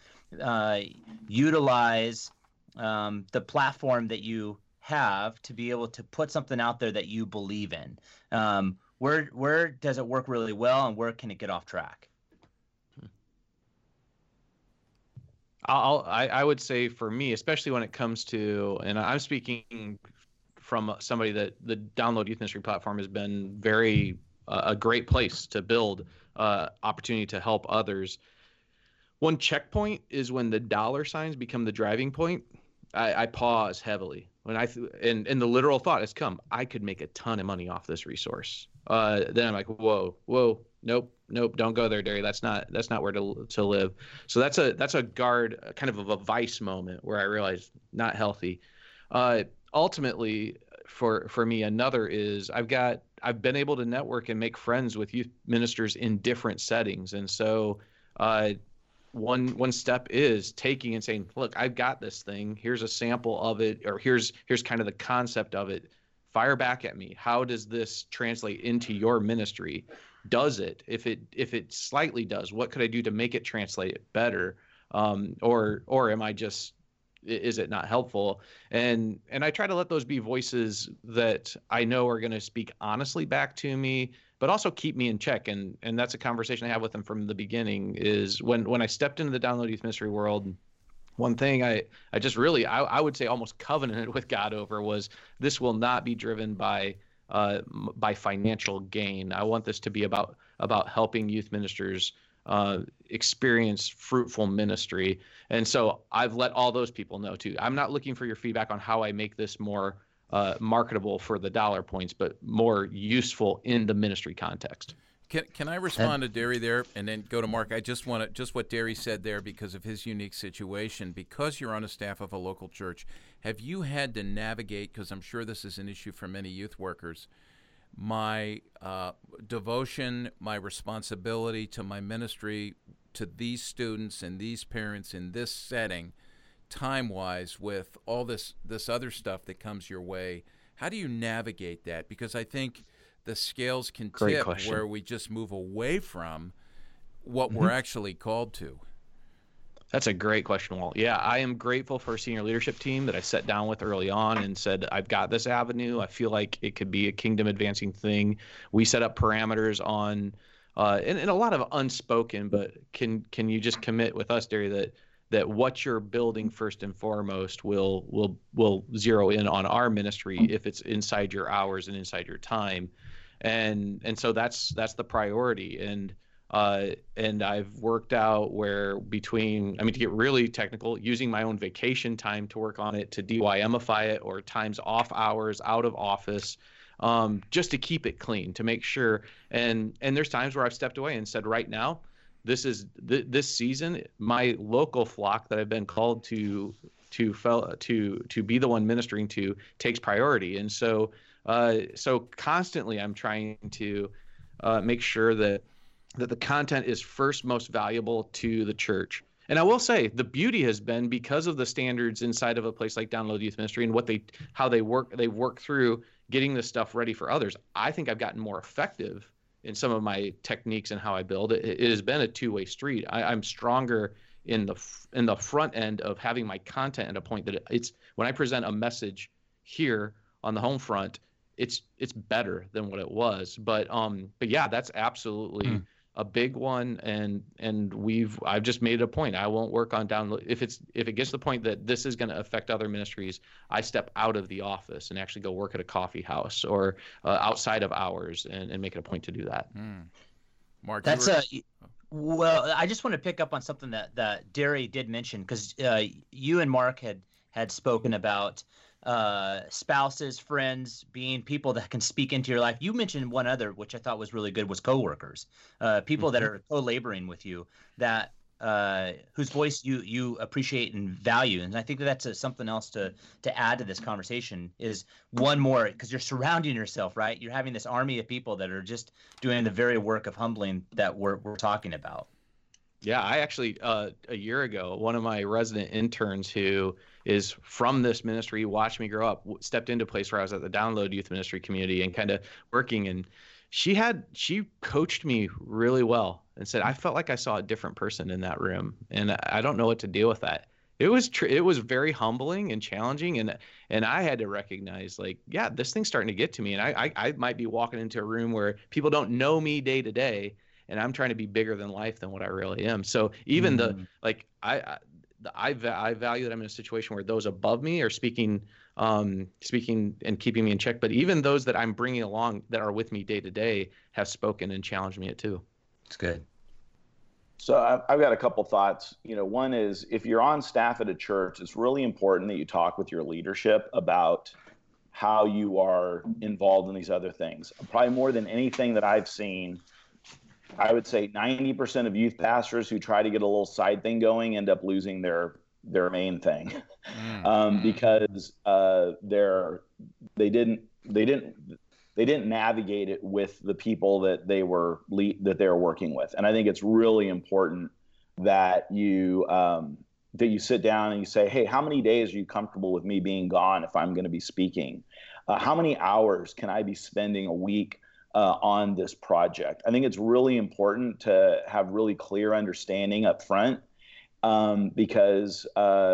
C: utilize the platform that you have to be able to put something out there that you believe in? Where does it work really well, and where can it get off track?
E: I would say for me, especially when it comes to, and I'm speaking from somebody that the Download Youth Ministry platform has been very a great place to build opportunity to help others. One checkpoint is when the dollar signs become the driving point. I pause heavily when and the literal thought has come, I could make a ton of money off this resource. Then I'm like, whoa, nope, don't go there, Derry. That's not where to live. So that's a guard, kind of a vice moment where I realized not healthy. Ultimately, for me, another is I've been able to network and make friends with youth ministers in different settings, and so one step is taking and saying, look, I've got this thing. Here's a sample of it, or here's kind of the concept of it. Fire back at me. How does this translate into your ministry? Does it? If it slightly does, what could I do to make it translate it better? Or am I just, is it not helpful? And I try to let those be voices that I know are going to speak honestly back to me, but also keep me in check. And that's a conversation I have with them from the beginning. Is when I stepped into the Download Youth Ministry world, one thing I just really, I would say almost covenanted with God over was, this will not be driven by financial gain. I want this to be about helping youth ministers experience fruitful ministry. And so I've let all those people know too. I'm not looking for your feedback on how I make this more marketable for the dollar points, but more useful in the ministry context.
A: Can I respond to Derry there and then go to Mark? I just want just what Derry said there because of his unique situation. Because you're on a staff of a local church, have you had to navigate, because I'm sure this is an issue for many youth workers, my devotion, my responsibility to my ministry, to these students and these parents in this setting, time-wise, with all this other stuff that comes your way? How do you navigate that? Because I think the scales can tip where we just move away from what we're actually called to.
E: That's a great question, Walt. Yeah, I am grateful for a senior leadership team that I sat down with early on and said, I've got this avenue. I feel like it could be a kingdom advancing thing. We set up parameters on, and a lot of unspoken, but can you just commit with us, Derry, that what you're building first and foremost will zero in on our ministry if it's inside your hours and inside your time. And so that's the priority. And I've worked out where to get really technical, using my own vacation time to work on it, to DYMify it, or times off hours out of office, just to keep it clean, to make sure. And there's times where I've stepped away and said, right now, this season, my local flock that I've been called to be the one ministering to takes priority. And so constantly I'm trying to make sure that the content is first most valuable to the church. And I will say the beauty has been because of the standards inside of a place like Download Youth Ministry and how they work through getting this stuff ready for others. I think I've gotten more effective in some of my techniques and how I build it. It has been a two-way street. I'm stronger in the front end of having my content at a point that it's when I present a message here on the home front, it's better than what it was. But yeah, that's absolutely a big one. And I've just made it a point. I won't work on download. If it gets to the point that this is going to affect other ministries, I step out of the office and actually go work at a coffee house or outside of hours and make it a point to do that.
A: Mark,
C: that's well, I just want to pick up on something that Derry did mention, because you and Mark had spoken about spouses, friends, being people that can speak into your life. You mentioned one other, which I thought was really good, was coworkers, people that are co-laboring with you, that whose voice you appreciate and value. And I think that's something else to add to this conversation, is one more, because you're surrounding yourself, right? You're having this army of people that are just doing the very work of humbling that we're talking about.
E: Yeah, I actually, a year ago, one of my resident interns who is from this ministry, watched me grow up, stepped into a place where I was at the Download Youth Ministry community and kind of working. And she coached me really well and said, I felt like I saw a different person in that room. And I don't know what to deal with that. It was very humbling and challenging. And I had to recognize, like, yeah, this thing's starting to get to me. And I might be walking into a room where people don't know me day to day, and I'm trying to be bigger than life than what I really am. So even I value that I'm in a situation where those above me are speaking and keeping me in check. But even those that I'm bringing along that are with me day to day have spoken and challenged me too.
C: It's good.
D: So I've got a couple thoughts. One is, if you're on staff at a church, it's really important that you talk with your leadership about how you are involved in these other things. Probably more than anything that I've seen, I would say 90% of youth pastors who try to get a little side thing going end up losing their main thing, because they didn't navigate it with the people that they were working with. And I think it's really important that you sit down and you say, hey, how many days are you comfortable with me being gone if I'm going to be speaking? How many hours can I be spending a week on this project? I think it's really important to have really clear understanding up front, because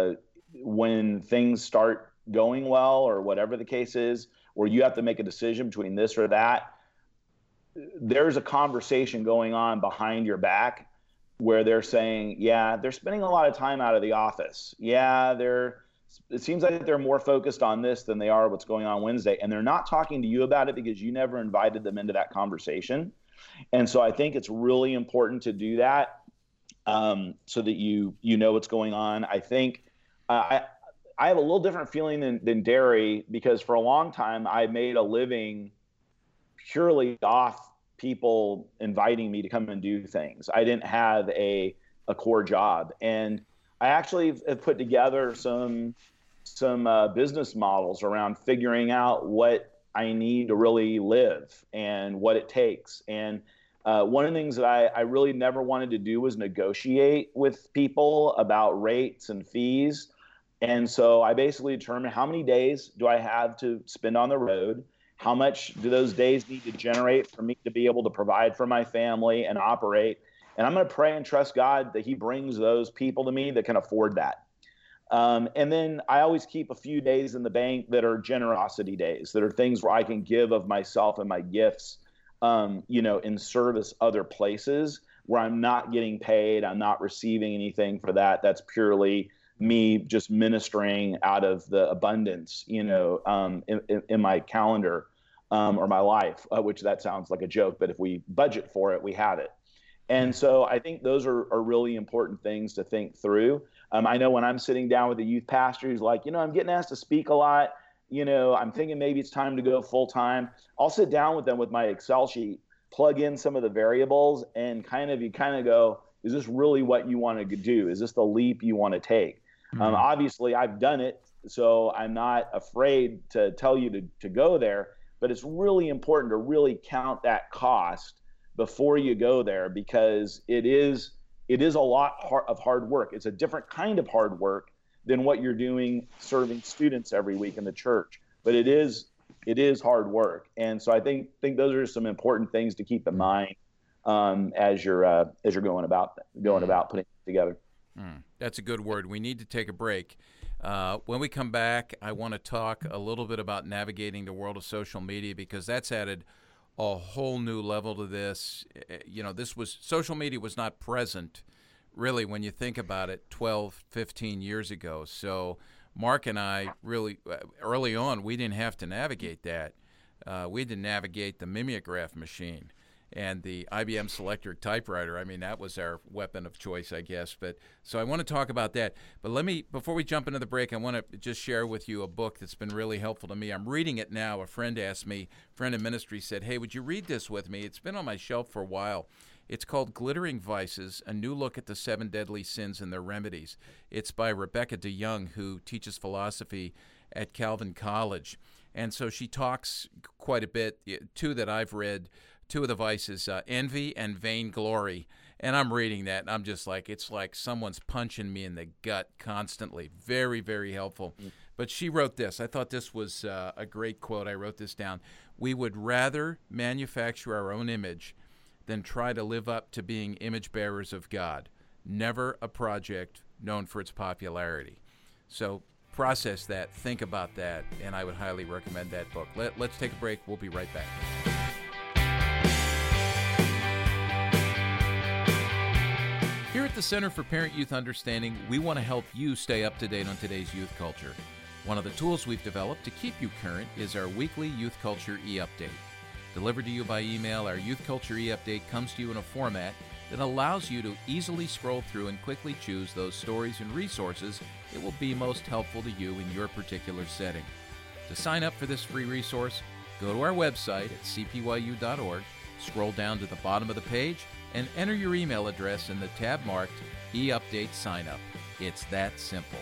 D: when things start going well, or whatever the case is, or you have to make a decision between this or that, there's a conversation going on behind your back where they're saying, yeah, they're spending a lot of time out of the office. Yeah, it seems like they're more focused on this than they are what's going on Wednesday. And they're not talking to you about it because you never invited them into that conversation. And so I think it's really important to do that, so that you know what's going on. I think I have a little different feeling than Derry, because for a long time I made a living purely off people inviting me to come and do things. I didn't have a core job. And I actually have put together some business models around figuring out what I need to really live and what it takes. And one of the things that I really never wanted to do was negotiate with people about rates and fees. And so I basically determined, how many days do I have to spend on the road? How much do those days need to generate for me to be able to provide for my family and operate? And I'm going to pray and trust God that he brings those people to me that can afford that. And then I always keep a few days in the bank that are generosity days, that are things where I can give of myself and my gifts, in service other places where I'm not getting paid, I'm not receiving anything for that. That's purely me just ministering out of the abundance, in my calendar, or my life, which that sounds like a joke, but if we budget for it, we have it. And so I think those are really important things to think through. I know when I'm sitting down with a youth pastor who's like, I'm getting asked to speak a lot, I'm thinking maybe it's time to go full time. I'll sit down with them with my Excel sheet, plug in some of the variables, and you go, is this really what you want to do? Is this the leap you want to take? Mm-hmm. Obviously I've done it, so I'm not afraid to tell you to go there, but it's really important to really count that cost before you go there, because it is it is a lot of hard work. It's a different kind of hard work than what you're doing serving students every week in the church. But it is hard work. And so I think those are some important things to keep in mind as you're going about putting it together.
A: That's a good word. We need to take a break. When we come back, I want to talk a little bit about navigating the world of social media, because that's added a whole new level to this. Social media was not present really when you think about it 12, 15 years ago. So Mark and I really, early on, we didn't have to navigate that. We had to navigate the mimeograph machine and the IBM Selectric typewriter. I mean, that was our weapon of choice, I guess. But so I want to talk about that. But before we jump into the break, I want to just share with you a book that's been really helpful to me. I'm reading it now. A friend asked me, friend in ministry said, "Hey, would you read this with me?" It's been on my shelf for a while. It's called Glittering Vices, A New Look at the Seven Deadly Sins and Their Remedies. It's by Rebecca DeYoung, who teaches philosophy at Calvin College. And so she talks quite a bit. Two that I've read, two of the vices, envy and vainglory. And I'm reading that, and I'm just like, it's like someone's punching me in the gut constantly. Very, very helpful. But she wrote this. I thought this was a great quote. I wrote this down. "We would rather manufacture our own image than try to live up to being image bearers of God. Never a project known for its popularity." So process that, think about that, and I would highly recommend that book. Let's take a break. We'll be right back. Here at the Center for Parent-Youth Understanding, we want to help you stay up to date on today's youth culture. One of the tools we've developed to keep you current is our weekly Youth Culture e-update. Delivered to you by email, our Youth Culture e-update comes to you in a format that allows you to easily scroll through and quickly choose those stories and resources that will be most helpful to you in your particular setting. To sign up for this free resource, go to our website at cpyu.org, scroll down to the bottom of the page, and enter your email address in the tab marked e-update sign up. It's that simple.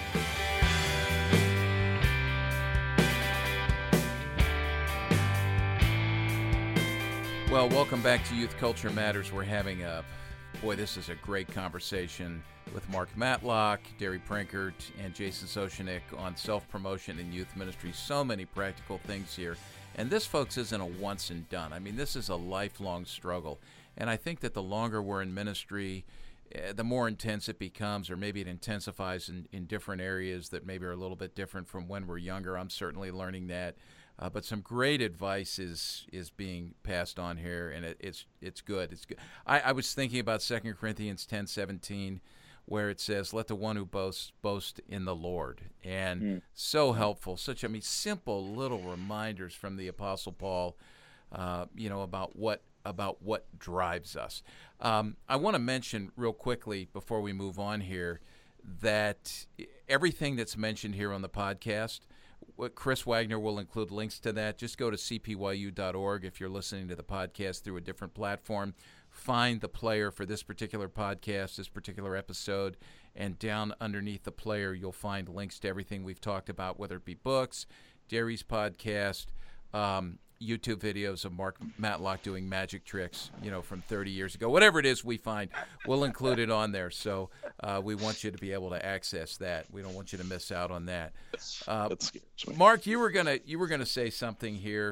A: Well, welcome back to Youth Culture Matters. We're having this is a great conversation with Mark Matlock, Derry Prinkert, and Jason Sochanek on self-promotion and youth ministry. So many practical things here. And this, folks, isn't a once and done. I mean, this is a lifelong struggle. And I think that the longer we're in ministry, the more intense it becomes, or maybe it intensifies in different areas that maybe are a little bit different from when we're younger. I'm certainly learning that. But some great advice is being passed on here, and it's good. It's good. I was thinking about 2 Corinthians 10:17, where it says, "Let the one who boasts boast in the Lord," and so helpful. Simple little reminders from the Apostle Paul, about what drives us. I want to mention real quickly before we move on here that everything that's mentioned here on the podcast, Chris Wagner will include links to that. Just go to cpyu.org if you're listening to the podcast through a different platform. Find the player for this particular podcast, this particular episode, and down underneath the player you'll find links to everything we've talked about, whether it be books, Derry's podcast, YouTube videos of Mark Matlock doing magic tricks, from 30 years ago. Whatever it is we find, we'll include it on there. So we want you to be able to access that. We don't want you to miss out on that. Mark, you were gonna say something here.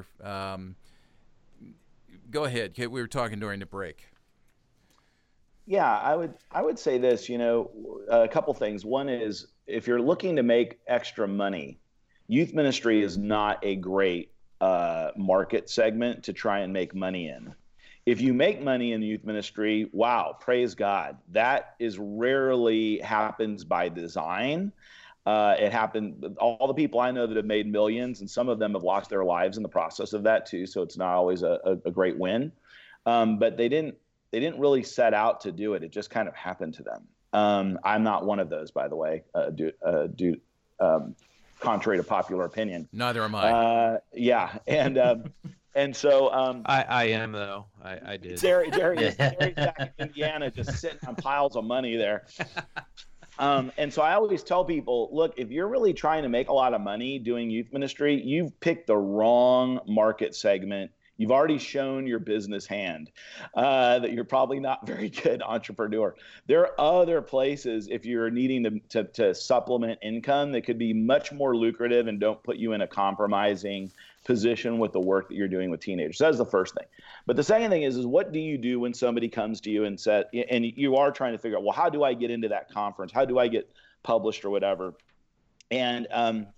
A: Go ahead. We were talking during the break.
D: Yeah, I would say this. A couple things. One is, if you're looking to make extra money, youth ministry is not a great market segment to try and make money in. If you make money in youth ministry, wow, praise God. That is rarely happens by design. It happened. All the people I know that have made millions, and some of them have lost their lives in the process of that too. So it's not always a great win. But they didn't really set out to do it. It just kind of happened to them. I'm not one of those, by the way. Contrary to popular opinion.
A: Neither am I.
D: Yeah, and so
E: I am, though. I did.
D: Derry's back in Indiana, just sitting on piles of money there. And so I always tell people, look, if you're really trying to make a lot of money doing youth ministry, you've picked the wrong market segment. You've already shown your business hand that you're probably not a very good entrepreneur. There are other places, if you're needing to supplement income, that could be much more lucrative and don't put you in a compromising position with the work that you're doing with teenagers. That's the first thing. But the second thing is what do you do when somebody comes to you and you are trying to figure out, well, how do I get into that conference? How do I get published or whatever? And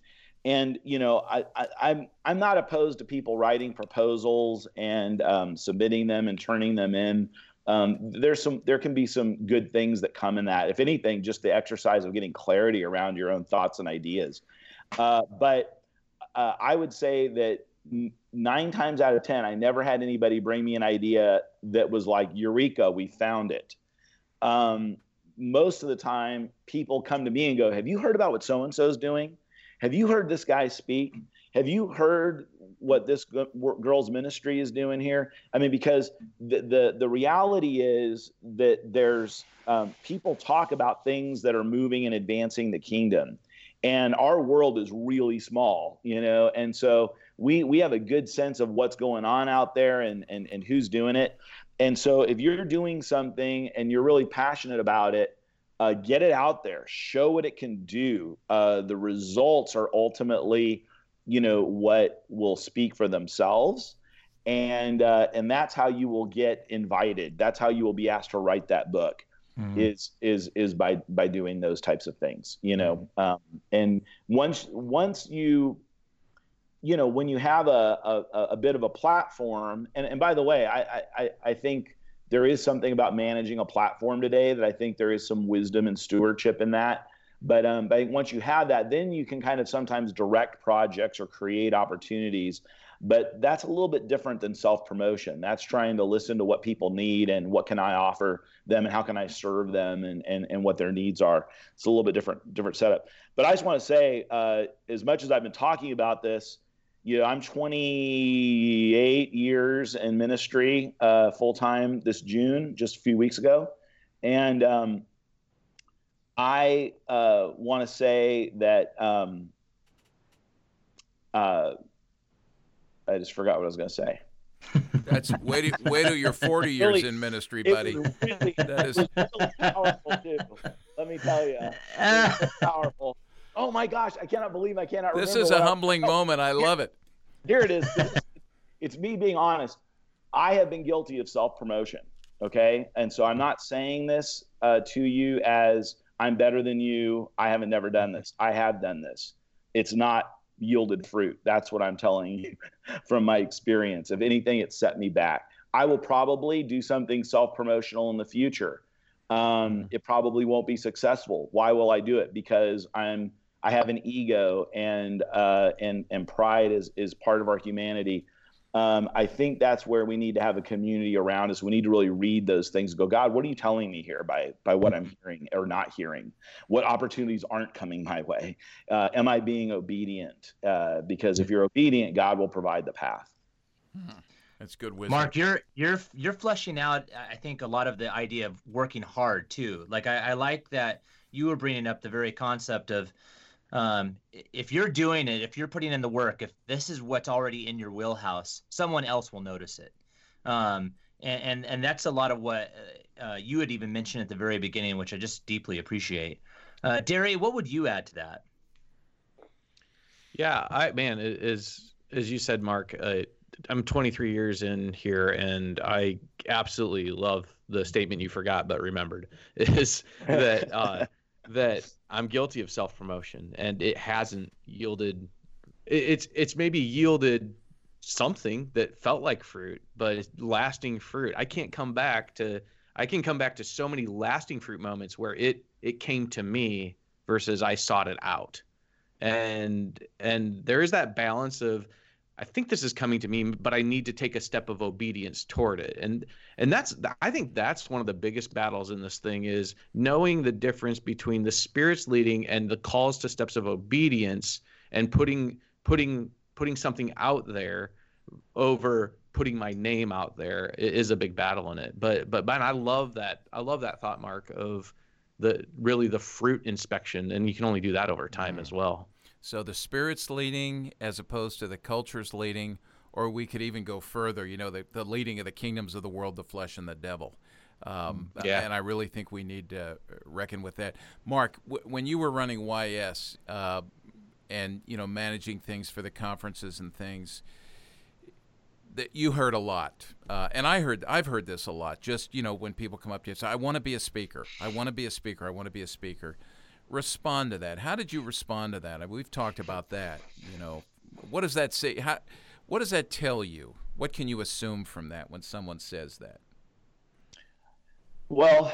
D: I'm not opposed to people writing proposals and submitting them and turning them in. There can be some good things that come in that. If anything, just the exercise of getting clarity around your own thoughts and ideas. But I would say that 9 times out of 10, I never had anybody bring me an idea that was like, Eureka, we found it. Most of the time, people come to me and go, have you heard about what so-and-so is doing? Have you heard this guy speak? Have you heard what this girl's ministry is doing here? I mean, because the reality is that there's people talk about things that are moving and advancing the kingdom. And our world is really small, and so we have a good sense of what's going on out there and who's doing it. And so if you're doing something and you're really passionate about it, get it out there, show what it can do. The results are ultimately, what will speak for themselves. And that's how you will get invited. That's how you will be asked to write that book. Is by doing those types of things, and once you, when you have a bit of a platform, and by the way, I think there is something about managing a platform today that I think there is some wisdom and stewardship in that. But once you have that, then you can kind of sometimes direct projects or create opportunities. But that's a little bit different than self-promotion. That's trying to listen to what people need and what can I offer them and how can I serve them and what their needs are. It's a little bit different setup. But I just want to say, as much as I've been talking about this, I'm 28 years in ministry full-time this June, just a few weeks ago. And I want to say that I just forgot what I was going to say.
A: That's wait till you're 40 years really, in ministry, buddy.
D: Really, that is really powerful too. Let me tell you, it's powerful. Oh my gosh, I cannot remember.
A: This is a humbling moment. I love it.
D: Here it is. It's me being honest. I have been guilty of self-promotion. Okay, and so I'm not saying this to you as I'm better than you. I haven't never done this. I have done this. It's not yielded fruit. That's what I'm telling you from my experience. If anything, it set me back. I will probably do something self-promotional in the future. It probably won't be successful. Why will I do it? Because I have an ego and pride is part of our humanity. I think that's where we need to have a community around us. We need to really read those things and go, God, what are you telling me here by what I'm hearing or not hearing? What opportunities aren't coming my way? Am I being obedient? Because if you're obedient, God will provide the path.
A: That's good wisdom.
C: Mark, you're fleshing out, I think, a lot of the idea of working hard too. Like I like that you were bringing up the very concept of if you're doing it, if you're putting in the work, if this is what's already in your wheelhouse, someone else will notice it. And that's a lot of what you had even mentioned at the very beginning, which I just deeply appreciate. Derry, what would you add to that?
E: Yeah, as you said, Mark, I'm 23 years in here, and I absolutely love the statement you forgot but remembered, is that that I'm guilty of self-promotion, and it hasn't yielded. It's maybe yielded something that felt like fruit, but it's lasting fruit. I can come back to so many lasting fruit moments where it came to me versus I sought it out, and there is that balance of, I think this is coming to me, but I need to take a step of obedience toward it. And I think that's one of the biggest battles in this thing, is knowing the difference between the Spirit's leading and the calls to steps of obedience, and putting something out there over putting my name out there is a big battle in it. But man, I love that thought, Mark, of the fruit inspection, and you can only do that over time as well.
A: So the Spirit's leading as opposed to the culture's leading, or we could even go further. The leading of the kingdoms of the world, the flesh, and the devil. And I really think we need to reckon with that. Mark, when you were running YS and managing things for the conferences and things, that you heard a lot, and I've heard this a lot. Just when people come up to you and say, "I want to be a speaker. I want to be a speaker. I want to be a speaker." Respond to that. How did you respond to that? We've talked about that. What does that say? What does that tell you? What can you assume from that when someone says that?
D: Well,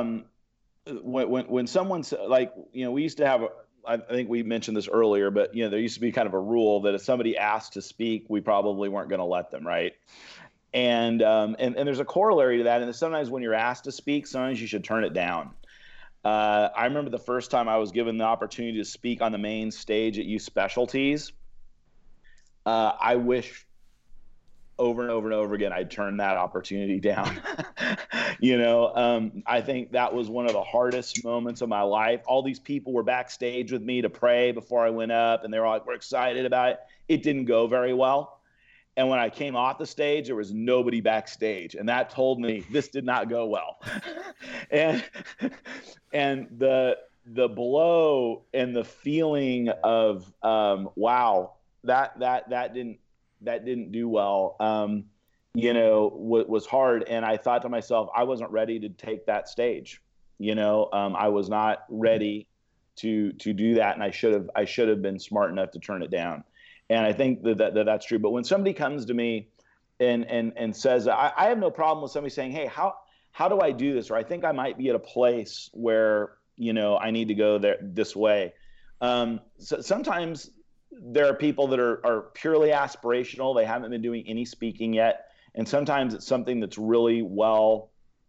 D: when someone's like, we used to have, I think we mentioned this earlier, but there used to be kind of a rule that if somebody asked to speak, we probably weren't going to let them, right? And there's a corollary to that. And sometimes when you're asked to speak, sometimes you should turn it down. I remember the first time I was given the opportunity to speak on the main stage at Youth Specialties. I wish over and over and over again I'd turned that opportunity down. I think that was one of the hardest moments of my life. All these people were backstage with me to pray before I went up, and they were like, "We're excited about it." It didn't go very well. And when I came off the stage, there was nobody backstage, and that told me this did not go well. and the blow and the feeling of wow, that didn't do well, was hard. And I thought to myself, I wasn't ready to take that stage. I was not ready to do that, and I should have been smart enough to turn it down. And I think that's true. But when somebody comes to me and says, I have no problem with somebody saying, "Hey, how do I do this?" Or I think I might be at a place where, I need to go this way. So sometimes there are people that are purely aspirational. They haven't been doing any speaking yet. And sometimes it's something that's really well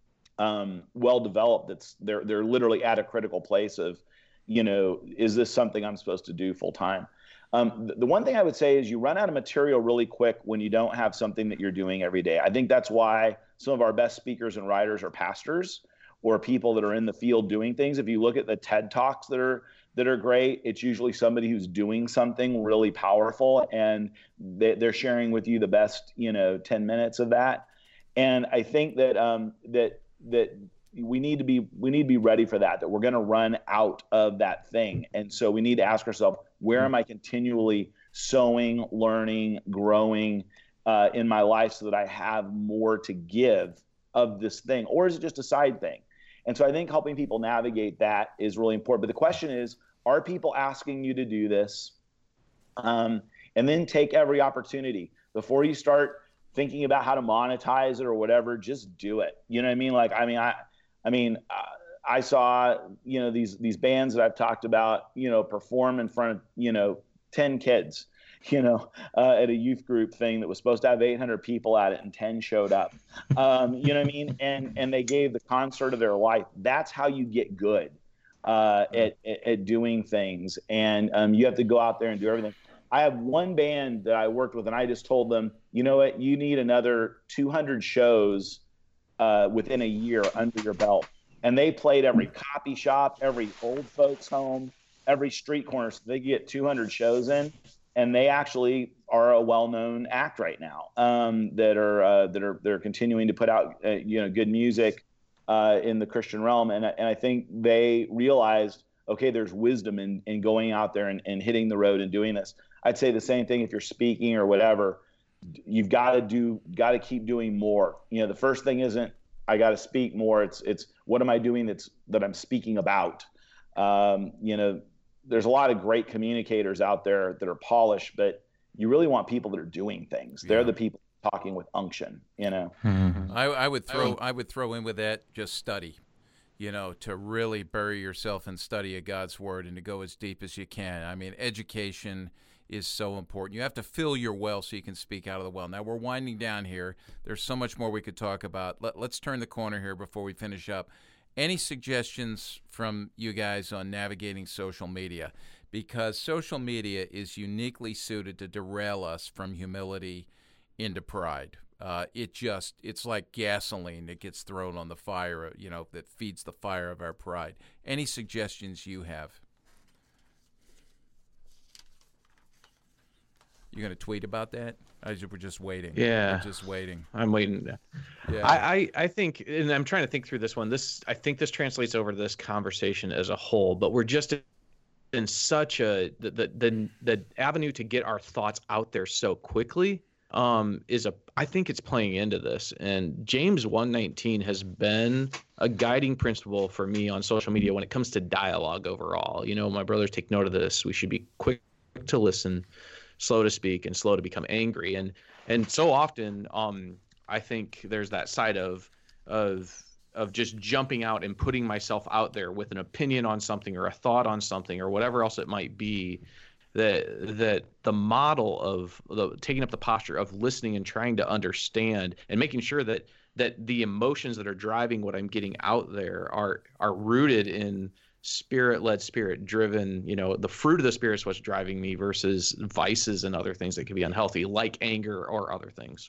D: developed. They're literally at a critical place of, is this something I'm supposed to do full time? The one thing I would say is you run out of material really quick when you don't have something that you're doing every day. I think that's why some of our best speakers and writers are pastors or people that are in the field doing things. If you look at the TED Talks that are great, it's usually somebody who's doing something really powerful, and they're sharing with you the best, 10 minutes of that. And I think that that we need to be ready for that we're going to run out of that thing. And so we need to ask ourselves, where am I continually sowing, learning, growing in my life so that I have more to give of this thing? Or is it just a side thing? And so I think helping people navigate that is really important. But the question is, are people asking you to do this? And then take every opportunity. Before you start thinking about how to monetize it or whatever, just do it. You know what I mean? I saw, these bands that I've talked about, perform in front of, 10 kids, at a youth group thing that was supposed to have 800 people at it, and 10 showed up. And they gave the concert of their life. That's how you get good at doing things. And you have to go out there and do everything. I have one band that I worked with, and I just told them, you know what, you need another 200 shows within a year under your belt. And they played every copy shop, every old folks home, every street corner. So they get 200 shows in, and they actually are a well-known act right now. They're continuing to put out good music in the Christian realm. And I think they realized, okay, there's wisdom in going out there and hitting the road and doing this. I'd say the same thing if you're speaking or whatever. You've got to keep doing more. The first thing isn't I got to speak more. It's what am I doing that I'm speaking about? There's a lot of great communicators out there that are polished, but you really want people that are doing things. They're the people talking with unction.
A: Mm-hmm. I would throw in with that just study. To really bury yourself in study of God's word and to go as deep as you can. I mean, education is so important. You have to fill your well so you can speak out of the well. Now, we're winding down here. There's so much more we could talk about. Let's turn the corner here before we finish up. Any suggestions from you guys on navigating social media? Because social media is uniquely suited to derail us from humility into pride. It's like gasoline that gets thrown on the fire, that feeds the fire of our pride. Any suggestions you have? You going to tweet about that? We're just waiting.
E: Yeah.
A: We're just waiting.
E: I'm waiting.
A: Yeah.
E: I think, and I'm trying to think through this one. I think this translates over to this conversation as a whole, but we're just in such the avenue to get our thoughts out there so quickly I think it's playing into this. And James 1:19 has been a guiding principle for me on social media when it comes to dialogue overall. My brothers, take note of this. We should be quick to listen, slow to speak, and slow to become angry. And so often, I think there's that side of just jumping out and putting myself out there with an opinion on something or a thought on something or whatever else it might be. That the model of taking up the posture of listening and trying to understand and making sure that the emotions that are driving what I'm getting out there are rooted in spirit-led, spirit-driven, the fruit of the spirit is what's driving me versus vices and other things that can be unhealthy, like anger or other things.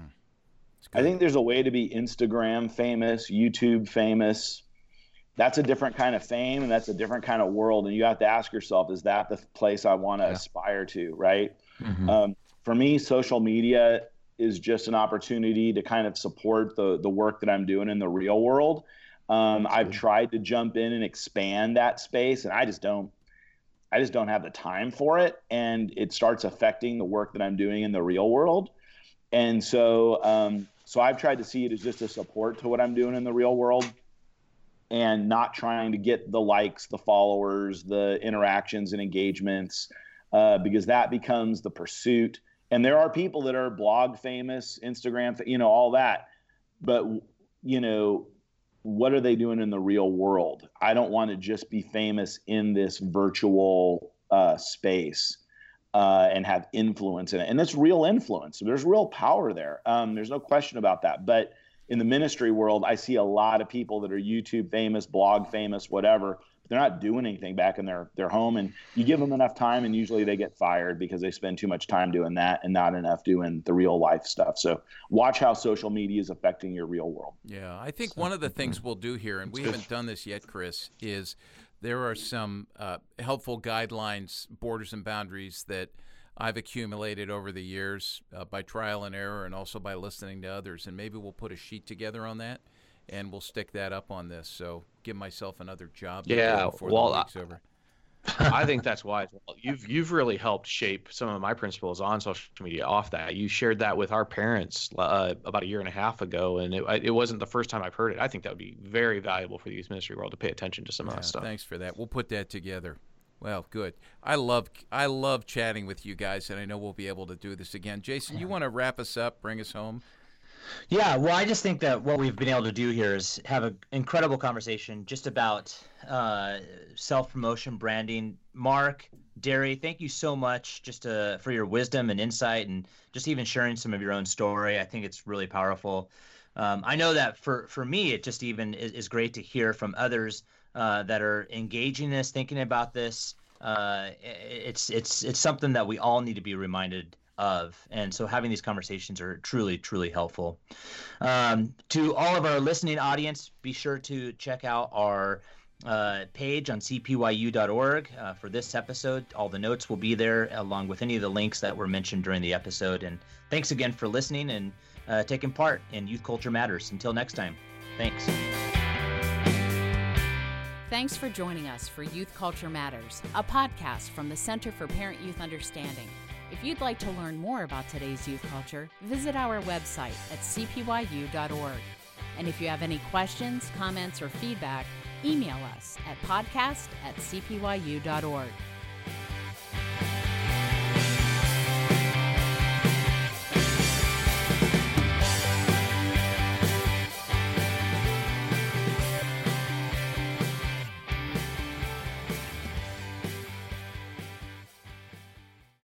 D: I think there's a way to be Instagram famous, YouTube famous. That's a different kind of fame, and that's a different kind of world. And you have to ask yourself, is that the place I want to aspire to, right? Mm-hmm. For me, social media is just an opportunity to kind of support the work that I'm doing in the real world. I've tried to jump in and expand that space, and I just don't have the time for it. And it starts affecting the work that I'm doing in the real world. And so I've tried to see it as just a support to what I'm doing in the real world, and not trying to get the likes, the followers, the interactions and engagements, because that becomes the pursuit. And there are people that are blog famous, Instagram, all that. But, what are they doing in the real world? I don't want to just be famous in this virtual space and have influence in it. And it's real influence. There's real power there. There's no question about that. But in the ministry world, I see a lot of people that are YouTube famous, blog famous, whatever. But they're not doing anything back in their home. And you give them enough time, and usually they get fired because they spend too much time doing that and not enough doing the real life stuff. So watch how social media is affecting your real world.
A: Yeah, I think one of the things we'll do here, and we haven't done this yet, Chris, is there are some helpful guidelines, borders and boundaries that I've accumulated over the years by trial and error, and also by listening to others. And maybe we'll put a sheet together on that, and we'll stick that up on this. So give myself another job before the week's over.
E: I think that's wise. Well, you've really helped shape some of my principles on social media off that. You shared that with our parents about a year and a half ago, and it wasn't the first time I've heard it. I think that would be very valuable for the youth ministry world to pay attention to some of that stuff.
A: Thanks for that. We'll put that together. Well, good. I love chatting with you guys, and I know we'll be able to do this again. Jason, you want to wrap us up, bring us home?
C: Yeah, well, I just think that what we've been able to do here is have an incredible conversation just about self-promotion, branding. Mark, Derry, thank you so much just for your wisdom and insight, and just even sharing some of your own story. I think it's really powerful. I know that for me, it just even is great to hear from others that are engaging this, thinking about this. It's something that we all need to be reminded of, and so having these conversations are truly, truly helpful. To all of our listening audience, be sure to check out our page on cpyu.org for this episode. All the notes will be there, along with any of the links that were mentioned during the episode. And thanks again for listening and taking part in Youth Culture Matters. Until next time, thanks.
B: Thanks for joining us for Youth Culture Matters, a podcast from the Center for Parent-Youth Understanding. If you'd like to learn more about today's youth culture, visit our website at cpyu.org. And if you have any questions, comments, or feedback, email us at podcast@cpyu.org.